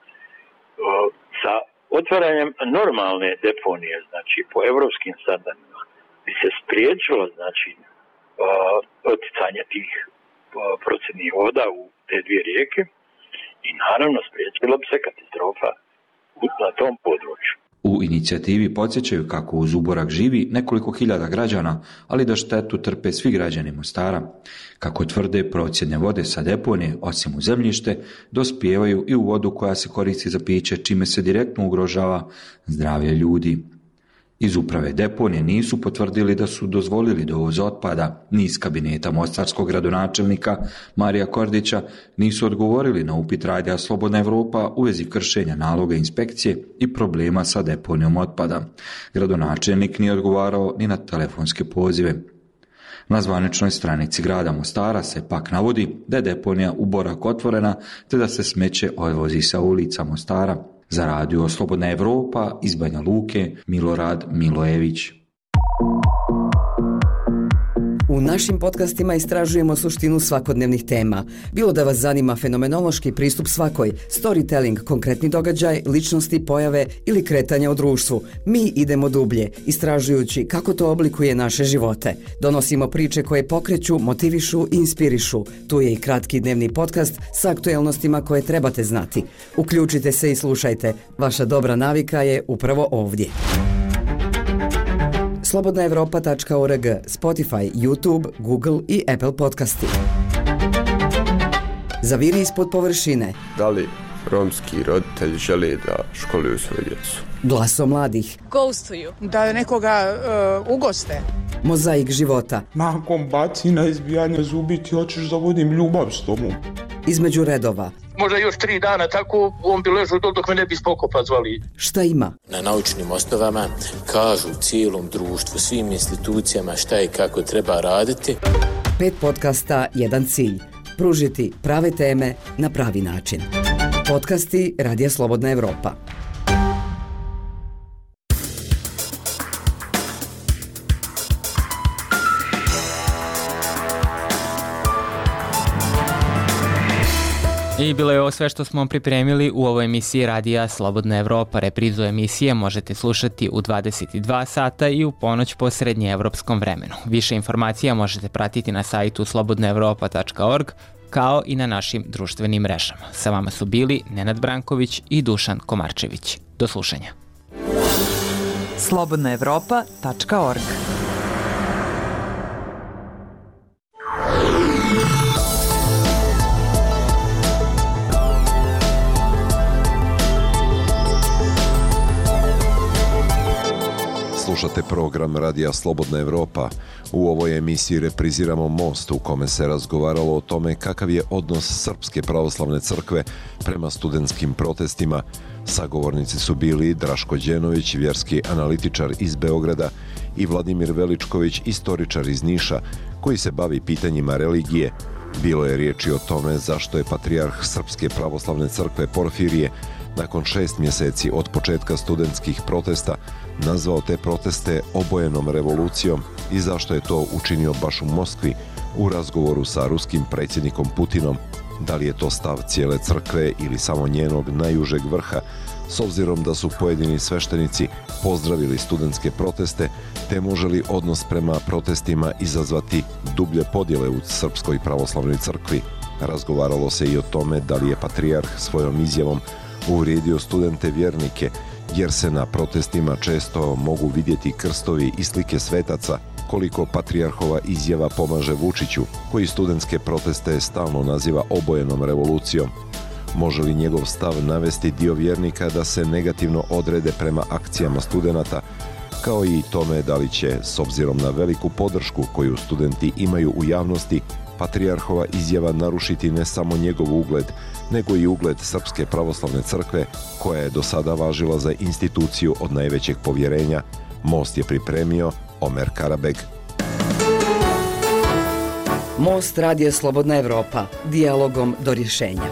[SPEAKER 19] Sa otvaranjem normalne deponije, znači po evropskim standardima, bi se spriječilo znači oticanje tih procjednih voda u te dvije rijeke i naravno spriječilo bi se katastrofa na tom području.
[SPEAKER 17] U inicijativi podsjećaju kako uz Uborak živi nekoliko hiljada građana, ali da štetu trpe svi građani Mostara. Kako tvrde, procjedne vode sa deponije, osim u zemljište, dospijevaju i u vodu koja se koristi za piće, čime se direktno ugrožava zdravlje ljudi. Iz uprave deponije nisu potvrdili da su dozvolili dovoz otpada, ni iz kabineta mostarskog gradonačelnika Marija Kordića nisu odgovorili na upit radija Slobodna Evropa u vezi kršenja naloga inspekcije i problema sa deponijom otpada. Gradonačelnik nije odgovarao ni na telefonske pozive. Na zvaničnoj stranici grada Mostara se pak navodi da je deponija u Borak otvorena te da se smeće odvozi sa ulica Mostara. Za radio Slobodna Evropa iz Banja Luke, Milorad Milojević.
[SPEAKER 20] U našim podcastima istražujemo suštinu svakodnevnih tema. Bilo da vas zanima fenomenološki pristup svakoj, storytelling, konkretni događaj, ličnosti, pojave ili kretanja u društvu, mi idemo dublje, istražujući kako to oblikuje naše živote. Donosimo priče koje pokreću, motivišu i inspirišu. Tu je i kratki dnevni podcast sa aktuelnostima koje trebate znati. Uključite se i slušajte. Vaša dobra navika je upravo ovdje. slobodna evropa tačka org, Spotify, YouTube, Google i Apple podcasti. Zaviri ispod površine.
[SPEAKER 21] Da li romski roditelji žele da školuju svoju djecu?
[SPEAKER 20] Glaso mladih.
[SPEAKER 22] Ghostuju. Da nekoga uh, ugoste.
[SPEAKER 20] Mozaik života.
[SPEAKER 23] Nakon bacina, izbijanja zubi ti hoćeš da vodim ljubav s tobom.
[SPEAKER 20] Između redova.
[SPEAKER 24] Možda još tri dana tako, on bi ležao dol dok me ne bi spokopa zvali.
[SPEAKER 20] Šta ima?
[SPEAKER 25] Na naučnim osnovama kažu cijelom društvu, svim institucijama šta i kako treba raditi.
[SPEAKER 20] Pet podcasta, jedan cilj. Pružiti prave teme na pravi način. Podcasti Radija Slobodna Evropa.
[SPEAKER 1] I bilo je ovo sve što smo pripremili u ovoj emisiji Radija Slobodna Evropa. Reprizu emisije možete slušati u dvadeset dva sata i u ponoć po srednjeevropskom vremenu. Više informacija možete pratiti na sajtu slobodna evropa tačka org kao i na našim društvenim mrežama. Sa vama su bili Nenad Branković i Dušan Komarčević. Do slušanja.
[SPEAKER 2] slobodna evropa tačka org
[SPEAKER 10] Slušate program Radija Slobodna Evropa. U ovoj emisiji repriziramo Most u kome se razgovaralo o tome kakav je odnos Srpske pravoslavne crkve prema studentskim protestima. Sagovornici su bili Draško Đenović, vjerski analitičar iz Beograda, i Vladimir Veličković, istoričar iz Niša, koji se bavi pitanjima religije. Bilo je riječi o tome zašto je patrijarh Srpske pravoslavne crkve Porfirije nakon šest mjeseci od početka studentskih protesta nazvao te proteste obojenom revolucijom i zašto je to učinio baš u Moskvi u razgovoru sa ruskim predsjednikom Putinom. Da li je to stav cijele crkve ili samo njenog najužeg vrha, s obzirom da su pojedini sveštenici pozdravili studentske proteste, te može li odnos prema protestima izazvati dublje podjele u Srpskoj pravoslavnoj crkvi. Razgovaralo se i o tome da li je patrijarh svojom izjavom uvrijedio studente vjernike, jer se na protestima često mogu vidjeti krstovi i slike svetaca, koliko patrijarhova izjava pomaže Vučiću, koji studentske proteste stalno naziva obojenom revolucijom. Može li njegov stav navesti dio vjernika da se negativno odrede prema akcijama studenata, kao i tome da li će, s obzirom na veliku podršku koju studenti imaju u javnosti, patrijarhova izjava narušiti ne samo njegov ugled, nego i ugled Srpske pravoslavne crkve, koja je do sada važila za instituciju od najvećeg povjerenja. Most je pripremio Omer Karabeg.
[SPEAKER 20] Most Radija Slobodna Evropa. Dijalogom do rješenja.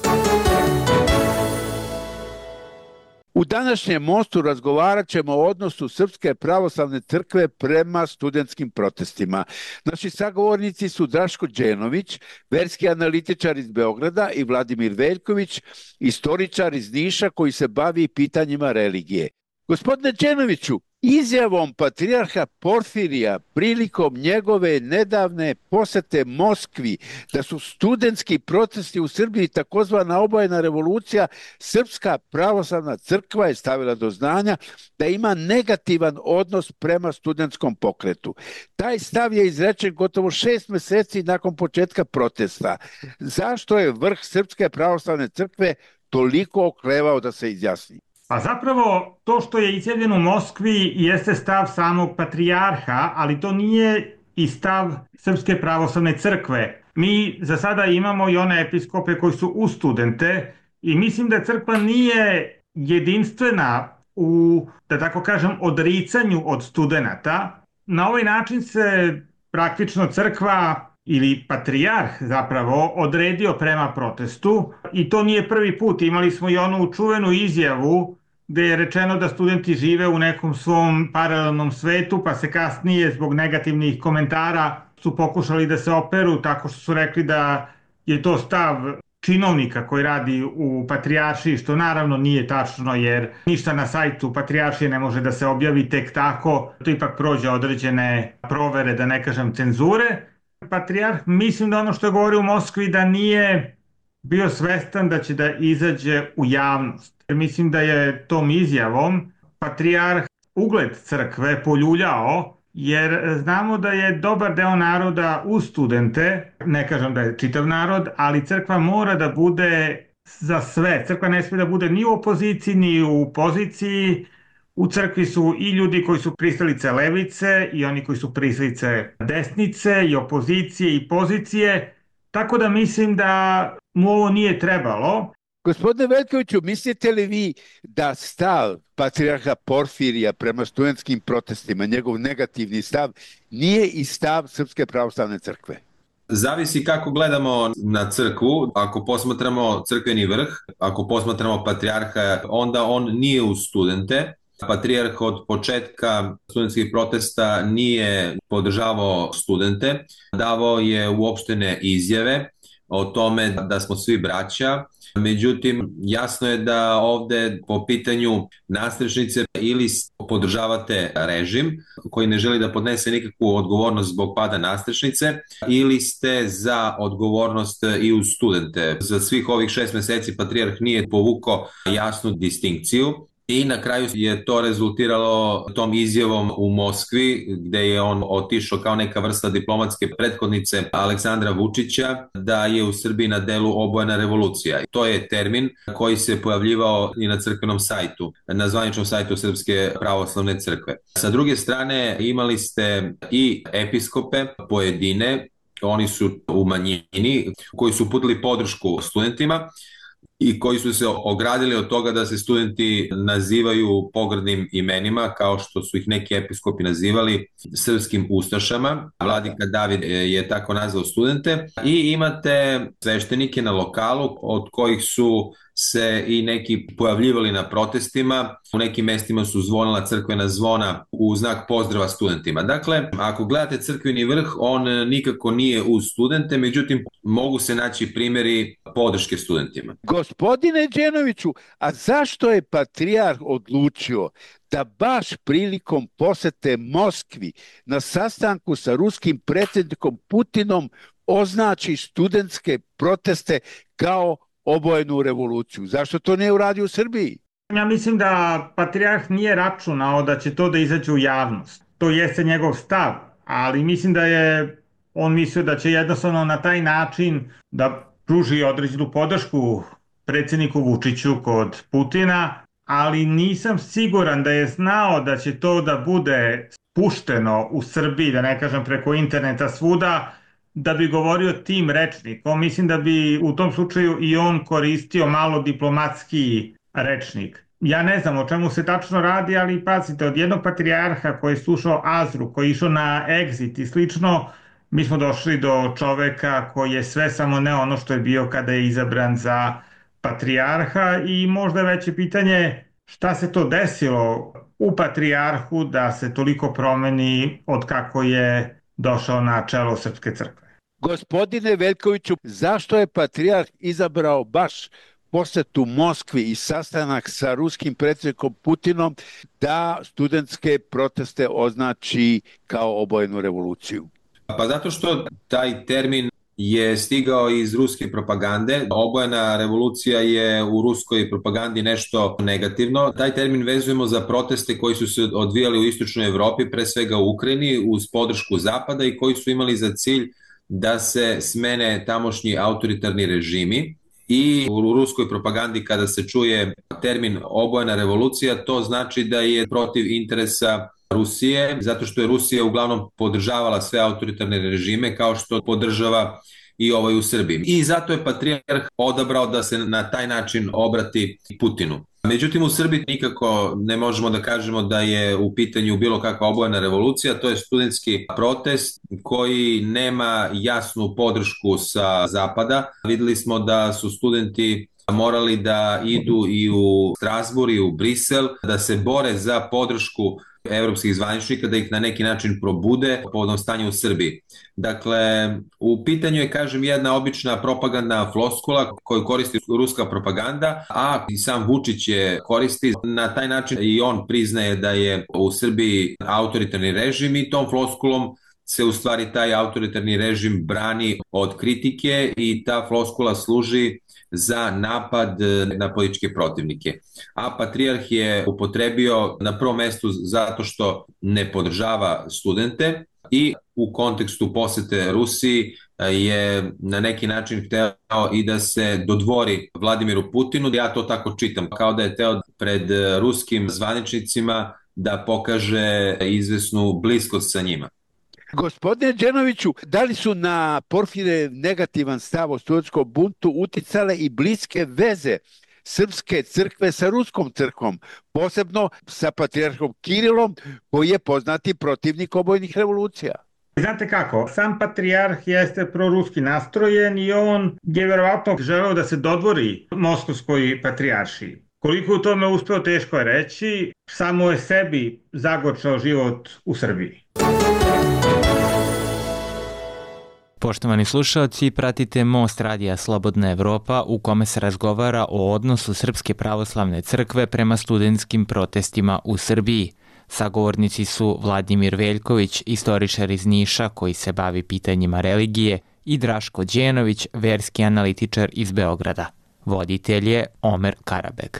[SPEAKER 3] U današnjem Mostu razgovarat ćemo o odnosu Srpske pravoslavne crkve prema studentskim protestima. Naši sagovornici su Draško Đenović, verski analitičar iz Beograda, i Vladimir Veljković, istoričar iz Niša koji se bavi pitanjima religije. Gospodine Đenoviću, izjavom patrijarha Porfirija prilikom njegove nedavne posete Moskvi da su studentski protesti u Srbiji takozvana obojena revolucija, Srpska pravoslavna crkva je stavila do znanja da ima negativan odnos prema studentskom pokretu. Taj stav je izrečen gotovo šest mjeseci nakon početka protesta. Zašto je vrh Srpske pravoslavne crkve toliko oklevao da se izjasni?
[SPEAKER 4] Pa zapravo to što je izjavljeno u Moskvi jeste stav samog patrijarha, ali to nije i stav Srpske pravoslavne crkve. Mi za sada imamo i one episkope koji su uz studente i mislim da crkva nije jedinstvena u, da tako kažem, odricanju od studenata. Na ovaj način se praktično crkva ili patrijarh zapravo odredio prema protestu i to nije prvi put. Imali smo i onu čuvenu izjavu gdje je rečeno da studenti žive u nekom svom paralelnom svetu, pa se kasnije zbog negativnih komentara su pokušali da se operu tako što su rekli da je to stav činovnika koji radi u patrijaršiji, što naravno nije tačno jer ništa na sajtu patrijaršije ne može da se objavi tek tako, to ipak prođe određene provere, da ne kažem cenzure. Patrijarh, mislim da ono što je govorio u Moskvi da nije bio svestan da će da izađe u javnost. Mislim da je tom izjavom patrijarh ugled crkve poljuljao, jer znamo da je dobar deo naroda uz studente, ne kažem da je čitav narod, ali crkva mora da bude za sve. Crkva ne smije da bude ni u opoziciji, ni u poziciji. U crkvi su i ljudi koji su pristalice levice i oni koji su pristalice desnice i opozicije i pozicije, tako da mislim da mu ovo nije trebalo.
[SPEAKER 3] Gospodine Veljkoviću, mislite li vi da stav patrijarha Porfirija prema studentskim protestima, njegov negativni stav, nije i stav Srpske pravoslavne crkve?
[SPEAKER 5] Zavisi kako gledamo na crkvu. Ako posmatramo crkveni vrh, ako posmatramo patrijarha, onda on nije uz studente. Patrijarh od početka studentskih protesta nije podržavao studente, davao je uopštene izjave. o tome da smo svi braća. Međutim, jasno je da ovde po pitanju nastrešnice ili podržavate režim koji ne želi da podnese nikakvu odgovornost zbog pada nastrešnice ili ste za odgovornost i uz studente. Za svih ovih šest meseci patrijarh nije povukao jasnu distinkciju. I na kraju je to rezultiralo tom izjavom u Moskvi gde je on otišao kao neka vrsta diplomatske prethodnice Aleksandra Vučića da je u Srbiji na delu obojena revolucija. To je termin koji se pojavljivao i na crkvenom sajtu, na zvaničnom sajtu Srpske pravoslavne crkve. Sa druge strane imali ste i episkope pojedine, oni su u manjini, koji su uputili podršku studentima i koji su se ogradili od toga da se studenti nazivaju pogrdnim imenima, kao što su ih neki episkopi nazivali srpskim ustašama. Vladika David je tako nazvao studente. I imate sveštenike na lokalu, od kojih su se i neki pojavljivali na protestima. U nekim mestima su zvonila crkvena zvona u znak pozdrava studentima. Dakle, ako gledate crkveni vrh, on nikako nije uz studente, međutim, mogu se naći primjeri podrške studentima.
[SPEAKER 3] Gospodine Đenoviću, a zašto je patrijarh odlučio da baš prilikom posete Moskvi na sastanku sa ruskim predsjednikom Putinom označi studentske proteste kao obojenu revoluciju? Zašto to ne uradi u Srbiji?
[SPEAKER 4] Ja mislim da patrijarh nije računao da će to da izađe u javnost. To jeste njegov stav, ali mislim da je on mislio da će jednostavno na taj način da pruži određenu podršku predsjedniku Vučiću kod Putina, ali nisam siguran da je znao da će to da bude pušteno u Srbiji, da ne kažem preko interneta svuda, da bi govorio tim rečnikom. Mislim da bi u tom slučaju i on koristio malo diplomatski rečnik. Ja ne znam o čemu se tačno radi, ali pazite, od jednog patrijarha koji je slušao Azru, koji je išao na Exit i slično, mi smo došli do čoveka koji je sve samo ne ono što je bio kada je izabran za patrijarha i možda veće pitanje šta se to desilo u patrijarhu da se toliko promeni od kako je došao na čelo Srpske crkve.
[SPEAKER 3] Gospodine Veljkoviću, zašto je patrijarh izabrao baš posetu Moskvi i sastanak sa ruskim predsjednikom Putinom da studentske proteste označi kao obojenu revoluciju?
[SPEAKER 5] Pa zato što taj termin je stigao iz ruske propagande. Obojena revolucija je u ruskoj propagandi nešto negativno. Taj termin vezujemo za proteste koji su se odvijali u istočnoj Evropi, pre svega u Ukrajini, uz podršku Zapada i koji su imali za cilj da se smene tamošnji autoritarni režimi. I u ruskoj propagandi kada se čuje termin obojena revolucija, to znači da je protiv interesa Rusije, zato što je Rusija uglavnom podržavala sve autoritarne režime kao što podržava i ovaj u Srbiji. I zato je patrijarh odabrao da se na taj način obrati Putinu. Međutim, u Srbiji nikako ne možemo da kažemo da je u pitanju bilo kakva obojena revolucija, to je studentski protest koji nema jasnu podršku sa Zapada. Videli smo da su studenti morali da idu i u Strasbourg i u Brisel, da se bore za podršku evropskih zvaničnika, da ih na neki način probude povodom stanja u Srbiji. Dakle, u pitanju je, kažem, jedna obična propagandna floskula koju koristi ruska propaganda, a i sam Vučić je koristi. Na taj način i on priznaje da je u Srbiji autoritarni režim i tom floskulom se u stvari taj autoritarni režim brani od kritike i ta floskula služi za napad na političke protivnike. A patrijarh je upotrebio na prvom mestu zato što ne podržava studente i u kontekstu posete Rusiji je na neki način hteo i da se dodvori Vladimiru Putinu. Ja to tako čitam, kao da je hteo pred ruskim zvaničnicima da pokaže izvesnu bliskost sa njima.
[SPEAKER 3] Gospodine Đenoviću, da li su na Porfire negativan stav o studentskom buntu uticale i bliske veze Srpske crkve sa Ruskom crkvom, posebno sa patrijarhom Kirilom, koji je poznati protivnik obojnih revolucija?
[SPEAKER 4] Znate kako, sam patrijarh jeste proruski nastrojen i on je verovatno želeo da se dodvori Moskovskoj patrijaršiji. Koliko u tome uspeo, teško je reći, samo je sebi zagorčao život u Srbiji.
[SPEAKER 1] Poštovani slušalci, pratite Most radija Slobodna Evropa u kome se razgovara o odnosu Srpske pravoslavne crkve prema studentskim protestima u Srbiji. Sagovornici su Vladimir Veljković, istoričar iz Niša koji se bavi pitanjima religije, i Draško Đenović, verski analitičar iz Beograda. Voditelj je Omer Karabeg.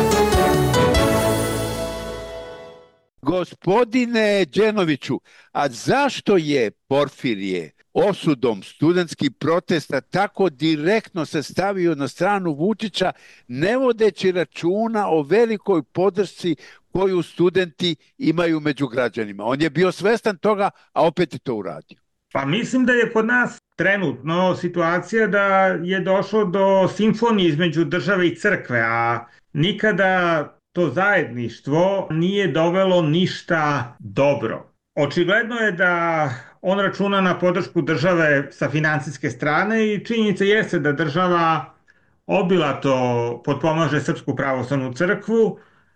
[SPEAKER 3] Gospodine Đenoviću, a zašto je Porfirije osudom studentskih protesta tako direktno se stavio na stranu Vučića, ne vodeći računa o velikoj podršci koju studenti imaju među građanima? On je bio svestan toga, a opet je to uradio.
[SPEAKER 4] Pa mislim da je kod nas trenutno situacija da je došlo do simfonije između države i crkve, a nikada to zajedništvo nije dovelo ništa dobro. Očigledno je da on računa na podršku države sa financijske strane i činjenica jeste da država obilato potpomaže Srpsku pravoslavnu crkvu,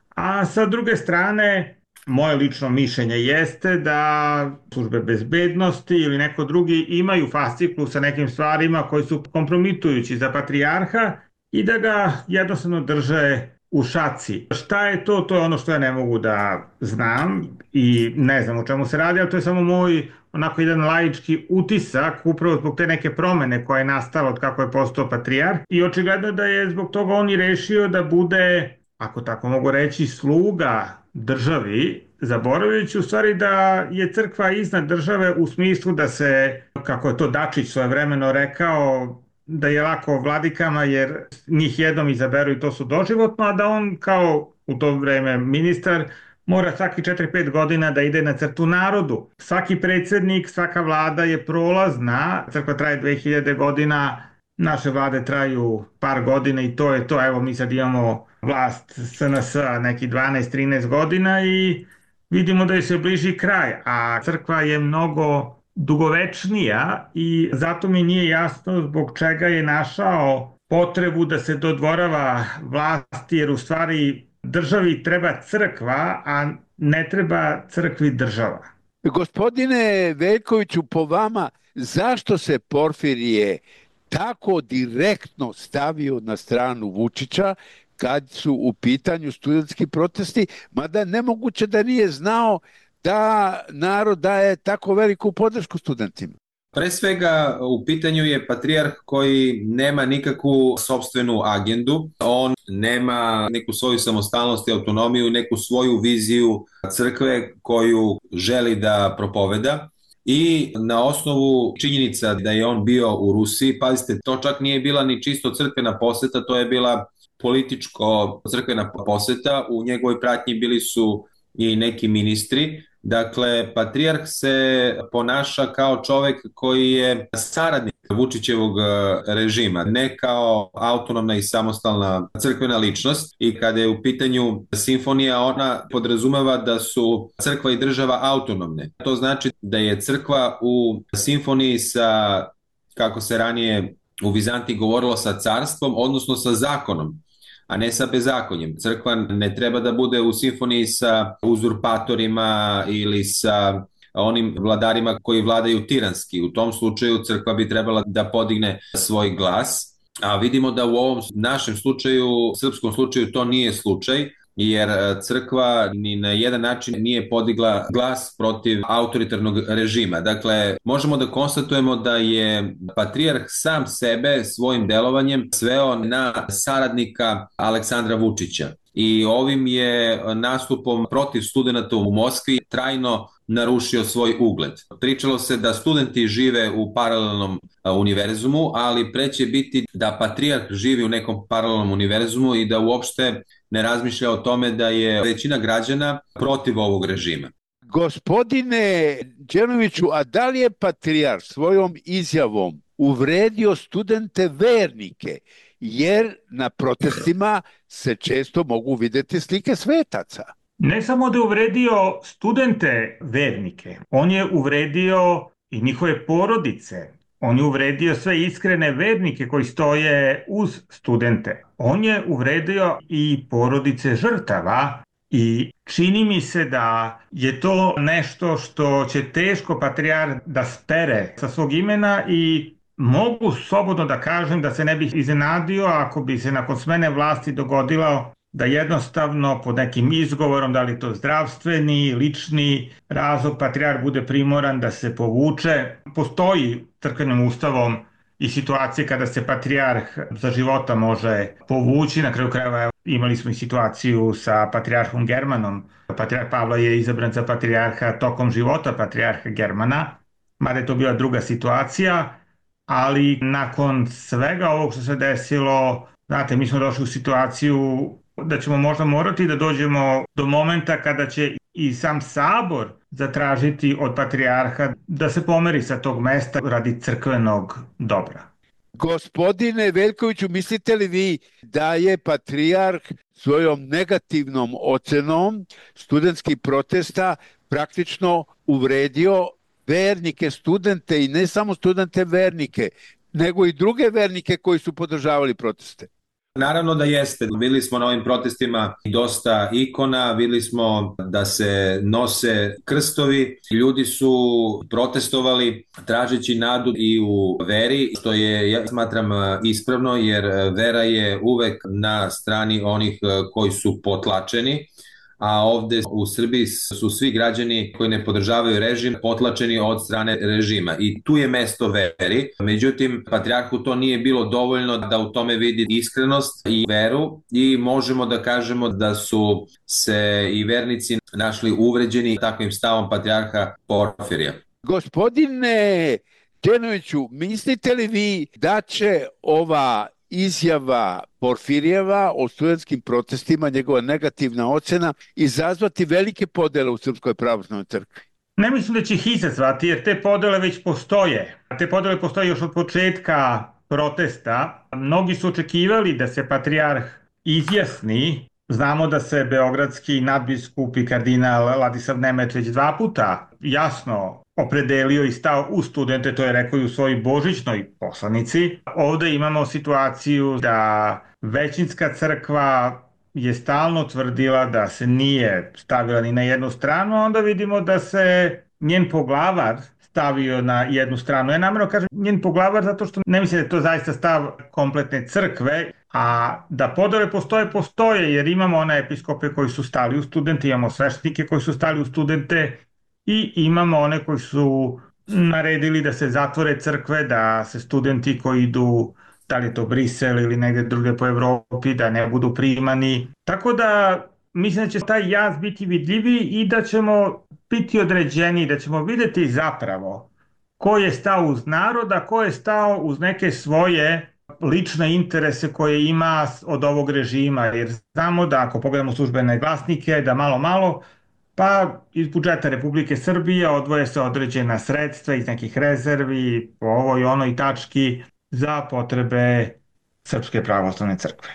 [SPEAKER 4] a sa druge strane moje lično mišljenje jeste da službe bezbednosti ili neko drugi imaju fasciklu sa nekim stvarima koji su kompromitujući za patrijarha i da ga jednostavno drže u šaci. Šta je to? To je ono što ja ne mogu da znam i ne znam o čemu se radi, ali to je samo moj onako jedan laički utisak upravo zbog te neke promene koja je nastala od kako je postao patrijarh i očigledno da je zbog toga on i rešio da bude, ako tako mogu reći, sluga državi, zaboravljajući u stvari da je crkva iznad države u smislu da se, kako je to Dačić svojevremeno rekao, da je lako vladikama jer njih jednom izaberu i to su doživotno, a da on kao u to vreme ministar mora svaki četiri pet godina da ide na crtu narodu. Svaki predsjednik, svaka vlada je prolazna, crkva traje dve hiljade godina, naše vlade traju par godina i to je to. Evo mi sad imamo vlast S N S neki dvanaest trinaest godina i vidimo da je se bliži kraj, a crkva je mnogo dugovečnija i zato mi nije jasno zbog čega je našao potrebu da se dodvorava vlasti, jer u stvari državi treba crkva, a ne treba crkvi država.
[SPEAKER 3] Gospodine Veljkoviću, po vama, zašto se Porfirije tako direktno stavio na stranu Vučića kad su u pitanju studentski protesti, mada nemoguće da nije znao da narod daje tako veliku podršku studentima?
[SPEAKER 5] Pre svega u pitanju je patrijarh koji nema nikakvu sopstvenu agendu, on nema neku svoju samostalnost i autonomiju, neku svoju viziju crkve koju želi da propoveda. I na osnovu činjenica da je on bio u Rusiji, pazite, to čak nije bila ni čisto crkvena poseta, to je bila političko-crkvena poseta, u njegovoj pratnji bili su i neki ministri. Dakle, patrijarh se ponaša kao čovek koji je saradnik Vučićevog režima, ne kao autonomna i samostalna crkvena ličnost. I kada je u pitanju simfonija, ona podrazumeva da su crkva i država autonomne. To znači da je crkva u simfoniji sa, kako se ranije u Vizantiji govorilo, sa carstvom, odnosno sa zakonom, a ne sa bezakonjem. Crkva ne treba da bude u simfoniji sa uzurpatorima ili sa onim vladarima koji vladaju tiranski. U tom slučaju crkva bi trebala da podigne svoj glas, a vidimo da u ovom našem slučaju, srpskom slučaju, to nije slučaj, jer crkva ni na jedan način nije podigla glas protiv autoritarnog režima. Dakle, možemo da konstatujemo da je patrijarh sam sebe svojim delovanjem sveo na saradnika Aleksandra Vučića. I ovim je nastupom protiv studenta u Moskvi trajno narušio svoj ugled. Pričalo se da studenti žive u paralelnom univerzumu, ali pre će biti da patrijarh živi u nekom paralelnom univerzumu i da uopšte ne razmišlja o tome da je većina građana protiv ovog režima.
[SPEAKER 3] Gospodine Đenoviću, a da li je patrijarh svojom izjavom uvredio studente vernike? Jer na protestima se često mogu videti slike svetaca.
[SPEAKER 4] Ne samo da je uvredio studente vernike, on je uvredio i njihove porodice. On je uvredio sve iskrene vernike koji stoje uz studente. On je uvredio i porodice žrtava I čini mi se da je to nešto što će teško patrijarh da spere sa svog imena i mogu slobodno da kažem da se ne bih iznenadio ako bi se nakon smene vlasti dogodilo da jednostavno pod nekim izgovorom, da li to zdravstveni, lični razlog, patrijarh bude primoran da se povuče. Postoji crkvenim ustavom i situacije kada se patrijarh za života može povući. Na kraju krajeva imali smo i situaciju sa patrijarhom Germanom. Patrijarh Pavle je izabran za patrijarha tokom života patrijarha Germana, mada je to bila druga situacija, ali nakon svega ovog što se desilo, znate, mi smo došli u situaciju da ćemo možda morati da dođemo do momenta kada će i sam sabor zatražiti od patrijarha da se pomeri sa tog mesta radi crkvenog dobra.
[SPEAKER 3] Gospodine Veljkoviću, mislite li vi da je patrijarh svojom negativnom ocenom studentskih protesta praktično uvredio vernike, studente i ne samo studente vernike, nego i druge vernike koji su podržavali proteste?
[SPEAKER 5] Naravno da jeste. Videli smo na ovim protestima dosta ikona, videli smo da se nose krstovi. Ljudi su protestovali tražeći nadu i u veri, što je, ja smatram, ispravno, jer vera je uvek na strani onih koji su potlačeni. A ovde u Srbiji su svi građani koji ne podržavaju režim potlačeni od strane režima i tu je mesto veri. Međutim, patrijarhu to nije bilo dovoljno da u tome vidi iskrenost i veru i možemo da kažemo da su se i vernici našli uvređeni takvim stavom patrijarha Porfirija.
[SPEAKER 3] Gospodine Đenoviću, mislite li vi da će ova izjava Porfirijeva o studentskim protestima, njegova negativna ocena, izazvati velike podele u Srpskoj pravoslavnoj crkvi?
[SPEAKER 4] Ne mislim da će ih izazvati, jer te podele već postoje. Te podele postoje još od početka protesta. Mnogi su očekivali da se patrijarh izjasni. Znamo da se beogradski nadbiskup i kardinal Ladislav Nemet već dva puta jasno opredelio i stao u studente, to je rekao i u svojoj božićnoj poslanici. Ovde imamo situaciju da većinska crkva je stalno tvrdila da se nije stavila ni na jednu stranu, onda vidimo da se njen poglavar stavio na jednu stranu. Ja namjerno kažem njen poglavar zato što ne mislim da je to zaista stav kompletne crkve, a da podele postoje, postoje, jer imamo one episkope koji su stali u studente, imamo sveštenike koji su stali u studente i imamo one koji su naredili da se zatvore crkve, da se studenti koji idu, da li je to Brisel ili negde druge po Evropi, da ne budu primani. Tako da mislim da će taj jaz biti vidljiviji i da ćemo biti određeni, da ćemo videti zapravo ko je stao uz naroda, ko je stao uz neke svoje lične interese koje ima od ovog režima, jer znamo da ako pogledamo službene glasnike, da malo malo pa iz budžeta Republike Srbije odvoje se određena sredstva iz nekih rezervi po ovoj onoj tački za potrebe Srpske pravoslavne crkve.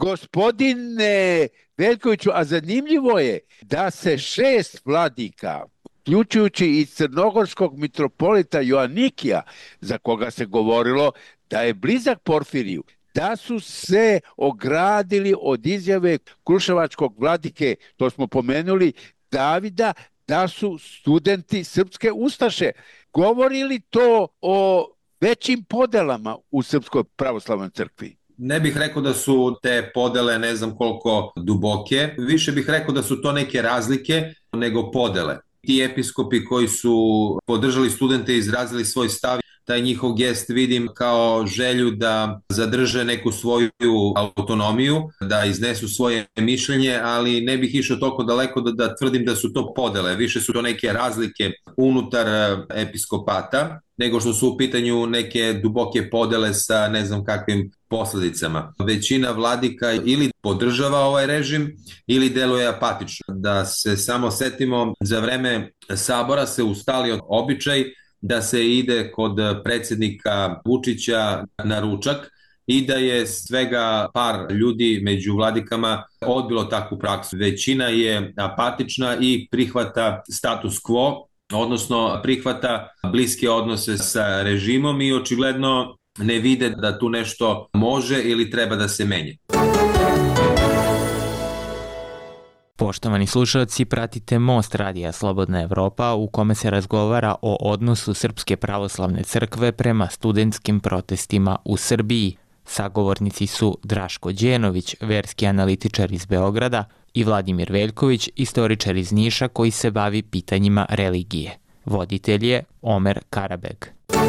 [SPEAKER 3] Gospodine Veljkoviću, a zanimljivo je da se šest vladika, uključujući i crnogorskog mitropolita Joanikija, za koga se govorilo da je blizak Porfiriju, da su se ogradili od izjave kruševačkog vladike, to smo pomenuli, Davida, da su studenti srpske ustaše. Govori li to o većim podelama u Srpskoj pravoslavnoj crkvi?
[SPEAKER 5] Ne bih rekao da su te podele ne znam koliko duboke, više bih rekao da su to neke razlike nego podele. Ti episkopi koji su podržali studente i izrazili svoj stav, taj njihov gest vidim kao želju da zadrže neku svoju autonomiju, da iznesu svoje mišljenje, ali ne bih išao toliko daleko da, da tvrdim da su to podele. Više su to neke razlike unutar episkopata, nego što su u pitanju neke duboke podele sa ne znam kakvim posledicama. Većina vladika ili podržava ovaj režim ili deluje apatično. Da se samo setimo, za vreme sabora se ustalio običaj da se ide kod predsjednika Vučića na ručak i da je svega par ljudi među vladikama odbilo takvu praksu. Većina je apatična i prihvata status quo, odnosno prihvata bliske odnose sa režimom i očigledno ne vide da tu nešto može ili treba da se menje.
[SPEAKER 1] Poštovani slušalci, pratite Most radija Slobodna Evropa u kome se razgovara o odnosu Srpske pravoslavne crkve prema studentskim protestima u Srbiji. Sagovornici su Draško Đenović, verski analitičar iz Beograda, i Vladimir Veljković, istoričar iz Niša koji se bavi pitanjima religije. Voditelj je Omer Karabeg.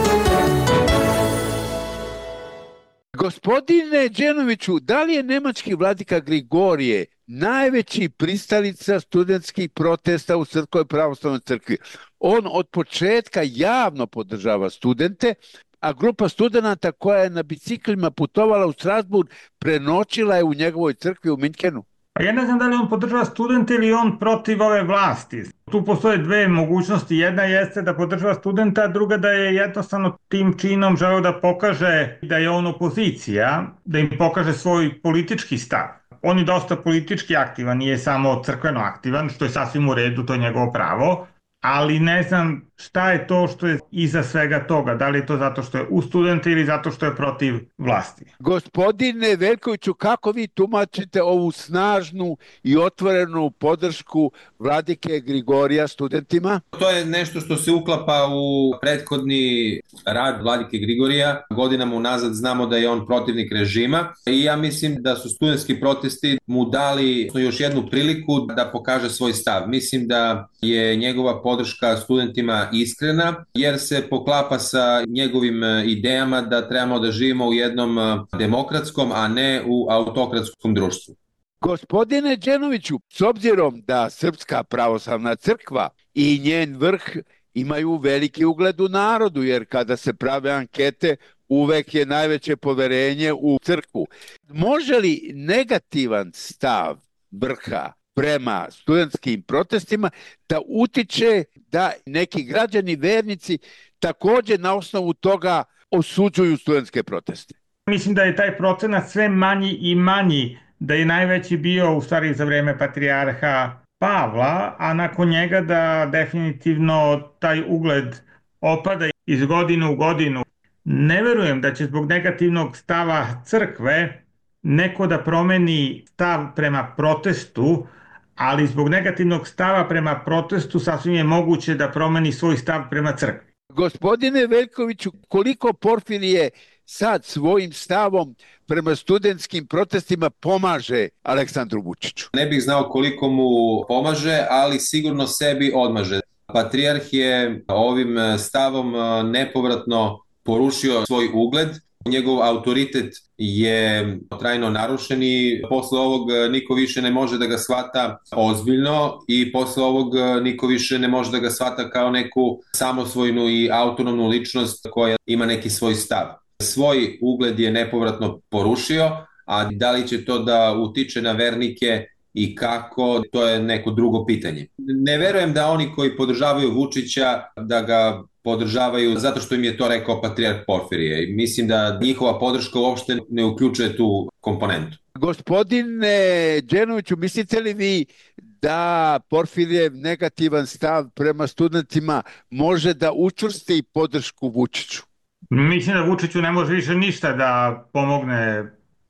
[SPEAKER 3] Gospodine Đenoviću, da li je nemački vladika Grigorije najveći pristalica studentskih protesta u Srpskoj pravoslavnoj crkvi? On od početka javno podržava studente, a grupa studenata koja je na biciklima putovala u Strasburg prenoćila je u njegovoj crkvi u Minhenu.
[SPEAKER 4] Ja ne znam da li on podržava studente ili on protiv ove vlasti. Tu postoje dve mogućnosti. Jedna jeste da podržava studenta, a druga da je jednostavno tim činom želeo da pokaže da je on opozicija, da im pokaže svoj politički stav. On je dosta politički aktivan, nije samo crkveno aktivan, što je sasvim u redu, to je njegovo pravo. Ali ne znam šta je to što je iza svega toga. Da li je to zato što je u studente ili zato što je protiv vlasti?
[SPEAKER 3] Gospodine Veljkoviću, kako vi tumačite ovu snažnu i otvorenu podršku vladike Grigorija studentima?
[SPEAKER 5] To je nešto što se uklapa u prethodni rad vladike Grigorija. Godinama unazad znamo da je on protivnik režima i ja mislim da su studentski protesti mu dali još jednu priliku da pokaže svoj stav. Mislim da je njegova podrška studentima iskrena, jer se poklapa sa njegovim idejama da trebamo da živimo u jednom demokratskom, a ne u autokratskom društvu.
[SPEAKER 3] Gospodine Đenoviću, s obzirom da Srpska pravoslavna crkva i njen vrh imaju veliki ugled u narodu, jer kada se prave ankete, uvek je najveće poverenje u crkvu. Može li negativan stav vrha prema studentskim protestima da utiče da neki građani, vernici također na osnovu toga osuđuju studentske proteste?
[SPEAKER 4] Mislim da je taj procenat sve manji i manji, da je najveći bio u stvari za vreme patrijarha Pavla, a nakon njega da definitivno taj ugled opada iz godine u godinu. Ne verujem da će zbog negativnog stava crkve neko da promeni stav prema protestu, ali zbog negativnog stava prema protestu sasvim je moguće da promeni svoj stav prema crkvi.
[SPEAKER 3] Gospodine Veljkoviću, koliko Porfirije sad svojim stavom prema studentskim protestima pomaže Aleksandru Vučiću?
[SPEAKER 5] Ne bih znao koliko mu pomaže, ali sigurno sebi odmaže. Patrijarh je ovim stavom nepovratno porušio svoj ugled. Njegov autoritet je trajno narušen i posle ovog niko više ne može da ga shvata ozbiljno i posle ovog niko više ne može da ga shvata kao neku samosvojnu i autonomnu ličnost koja ima neki svoj stav. Svoj ugled je nepovratno porušio, a da li će to da utiče na vernike i kako, to je neko drugo pitanje. Ne verujem da oni koji podržavaju Vučića da ga podržavaju zato što im je to rekao patrijarh Porfirije. Mislim da njihova podrška uopšte ne uključuje tu komponentu.
[SPEAKER 3] Gospodine Đenoviću, mislite li vi da Porfirijev negativan stav prema studentima može da učvrsti podršku Vučiću?
[SPEAKER 4] Mislim da Vučiću ne može više ništa da pomogne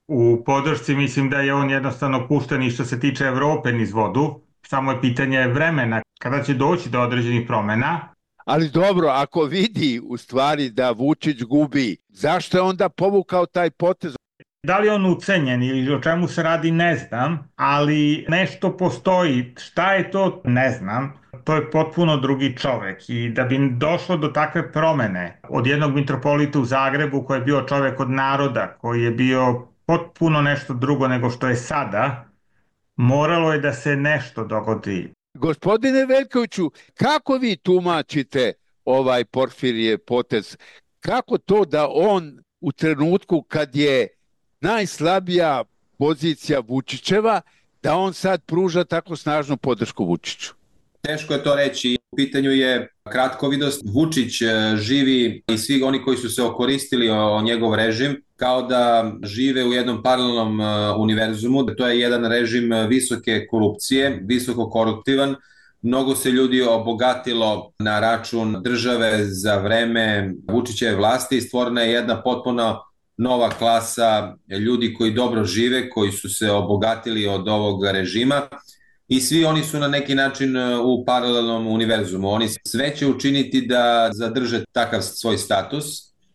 [SPEAKER 4] u podršci. Mislim da je on jednostavno pušten i što se tiče Evrope niz vodu. Samo je pitanje vremena kada će doći do određenih promena.
[SPEAKER 3] Ali dobro, ako vidi u stvari da Vučić gubi, zašto je onda povukao taj potez?
[SPEAKER 4] Da li je on ucenjen ili o čemu se radi, ne znam, ali nešto postoji. Šta je to, ne znam. To je potpuno drugi čovek i da bi došlo do takve promene od jednog mitropolita u Zagrebu koji je bio čovek od naroda, koji je bio potpuno nešto drugo nego što je sada, moralo je da se nešto dogodi.
[SPEAKER 3] Gospodine Veljkoviću, kako vi tumačite ovaj Porfirijev potez? Kako to da on u trenutku kad je najslabija pozicija Vučićeva, da on sad pruža tako snažnu podršku Vučiću?
[SPEAKER 5] Teško je to reći. U pitanju je kratkovidost. Vučić živi i svi oni koji su se okoristili o njegov režim kao da žive u jednom paralelnom univerzumu. To je jedan režim visoke korupcije, visoko koruptivan. Mnogo se ljudi obogatilo na račun države za vreme Vučićeve vlasti i stvorena je jedna potpuno nova klasa ljudi koji dobro žive, koji su se obogatili od ovog režima. i svi oni su na neki način u paralelnom univerzumu. Oni sve će učiniti da zadrže takav svoj status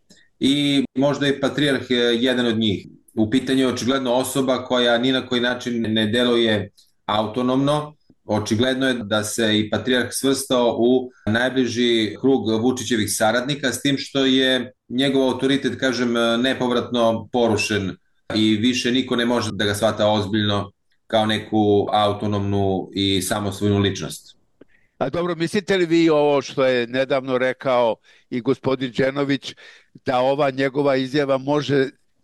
[SPEAKER 5] i možda i patrijarh je jedan od njih. U pitanju je očigledno osoba koja ni na koji način ne deluje autonomno. Očigledno je da se i patrijarh svrstao u najbliži krug Vučićevih saradnika, s tim što je njegov autoritet, kažem, nepovratno porušen i više niko ne može da ga shvata ozbiljno kao neku autonomnu i samosvojnu ličnost.
[SPEAKER 3] A dobro, mislite li vi ovo što je nedavno rekao i gospodin Đenović, da ova njegova izjava može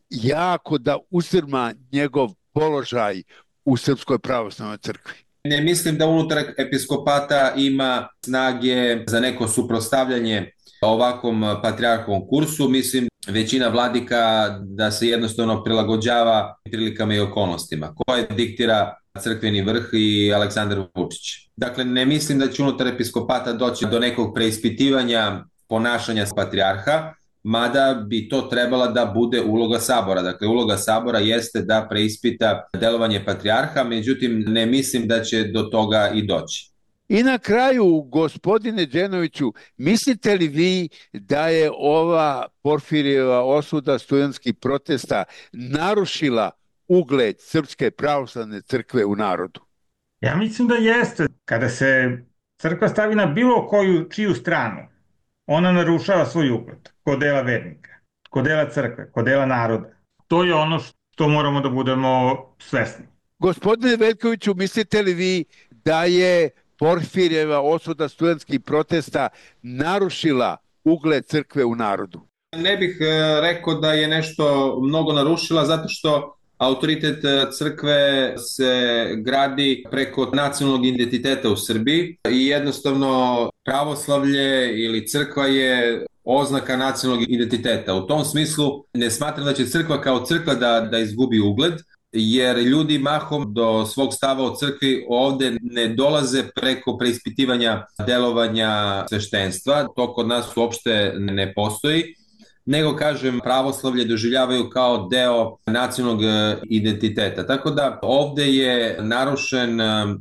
[SPEAKER 3] jako da usrma njegov položaj u Srpskoj pravoslavnoj crkvi?
[SPEAKER 5] Ne mislim da unutar episkopata ima snage za neko suprotstavljanje ovakvom patrijarhovom kursu. Mislim, većina vladika da se jednostavno prilagođava prilikama i okolnostima koje diktira crkveni vrh i Aleksandar Vučić. Dakle, ne mislim da će unutar episkopata doći do nekog preispitivanja ponašanja patrijarha, mada bi to trebala da bude uloga Sabora. Dakle, uloga Sabora jeste da preispita delovanje patrijarha, međutim, ne mislim da će do toga i doći.
[SPEAKER 3] I na kraju, gospodine Đenoviću, mislite li vi da je ova Porfirijeva osuda studentskih protesta narušila ugled Srpske pravoslavne crkve u narodu?
[SPEAKER 4] Ja mislim da jeste. Kada se crkva stavi na bilo koju čiju stranu, ona narušava svoj ugled kod dela vernika, kod dela crkve, kod dela naroda. To je ono što moramo da budemo svesni.
[SPEAKER 3] Gospodine Veljkoviću, mislite li vi da je Porfirijeva osuda studentskih protesta narušila ugled crkve u narodu?
[SPEAKER 5] Ne bih rekao da je nešto mnogo narušila, zato što autoritet crkve se gradi preko nacionalnog identiteta u Srbiji i jednostavno pravoslavlje ili crkva je oznaka nacionalnog identiteta. U tom smislu ne smatram da će crkva kao crkva da, da izgubi ugled, jer ljudi mahom do svog stava o crkvi ovde ne dolaze preko preispitivanja delovanja sveštenstva. To kod nas uopšte ne postoji, nego, kažem, pravoslavlje doživljavaju kao deo nacionalnog identiteta. Tako da ovde je narušen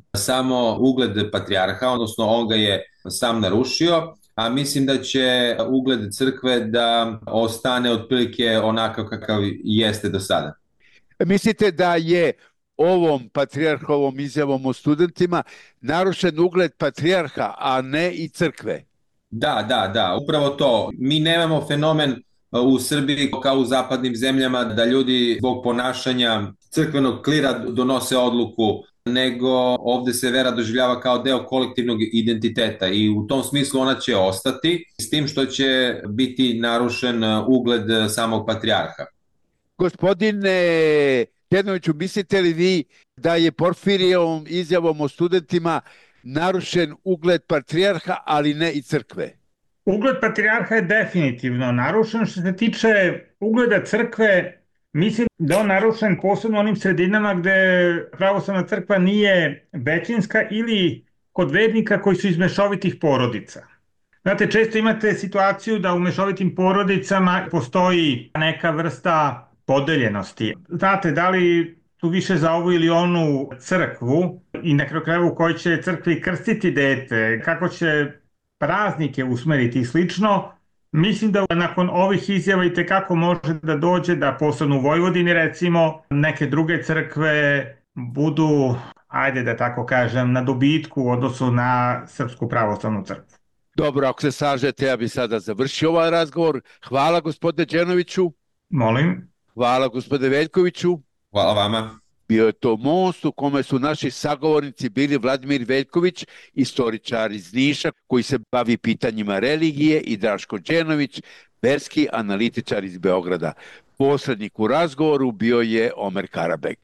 [SPEAKER 5] samo ugled patrijarha, odnosno on ga je sam narušio, a mislim da će ugled crkve da ostane otprilike onako kakav jeste do sada.
[SPEAKER 3] Mislite da je ovom patrijarhovom izjavom o studentima narušen ugled patrijarha, a ne i crkve?
[SPEAKER 5] Da, da, da, upravo to. Mi nemamo fenomen u Srbiji kao u zapadnim zemljama da ljudi zbog ponašanja crkvenog klira donose odluku, nego ovde se vera doživljava kao deo kolektivnog identiteta i u tom smislu ona će ostati, s tim što će biti narušen ugled samog patrijarha.
[SPEAKER 3] Gospodine Đenoviću, mislite li vi da je Porfirijevom izjavom o studentima narušen ugled patrijarha, ali ne i crkve?
[SPEAKER 4] Ugled patrijarha je definitivno narušen. Što se tiče ugleda crkve, mislim da on narušen posebno onim sredinama gde pravoslavna crkva nije većinska ili kod vernika koji su iz mešovitih porodica. Znate, često imate situaciju da u mešovitim porodicama postoji neka vrsta podeljenosti. Znate, da li tu više za ovu ili onu crkvu i na kraju krajeva u kojoj će crkvi krstiti dete, kako će praznike usmeriti i slično. Mislim da nakon ovih izjava i tekako može da dođe da posebno u Vojvodini, recimo, neke druge crkve budu, ajde da tako kažem, na dobitku u odnosu na Srpsku pravoslavnu crkvu.
[SPEAKER 3] Dobro, ako se slažete, ja bih sada završio ovaj razgovor. Hvala, gospodine Đenoviću.
[SPEAKER 4] Molim.
[SPEAKER 3] Hvala, gospodine Veljkoviću.
[SPEAKER 5] Hvala vama.
[SPEAKER 3] Bio je to most u kome su naši sagovornici bili Vladimir Veljković, istoričar iz Niša koji se bavi pitanjima religije, i Draško Đenović, verski analitičar iz Beograda. Posrednik u razgovoru bio je Omer Karabeg.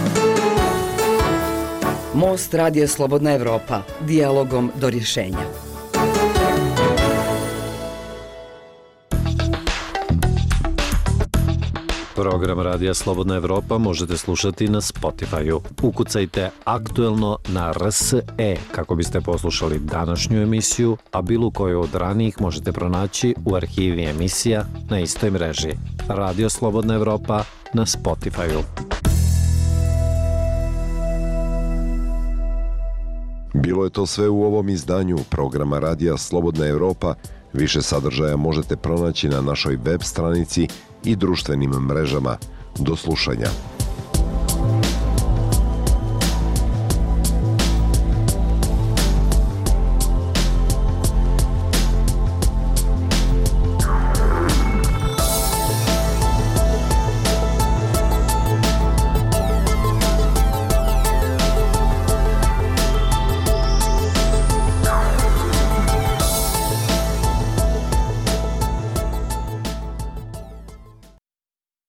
[SPEAKER 20] Most Radio Slobodna Evropa. Dijalogom do rješenja.
[SPEAKER 12] Program Radija Slobodna Evropa možete slušati na Spotify-u. Ukucajte aktuelno na R S E kako biste poslušali današnju emisiju, a bilo koju od ranijih možete pronaći u arhivi emisija na istoj mreži. Radio Slobodna Evropa na Spotify-u.
[SPEAKER 10] Bilo je to sve u ovom izdanju programa Radija Slobodna Evropa. Više sadržaja možete pronaći na našoj web stranici i društvenim mrežama. Do slušanja.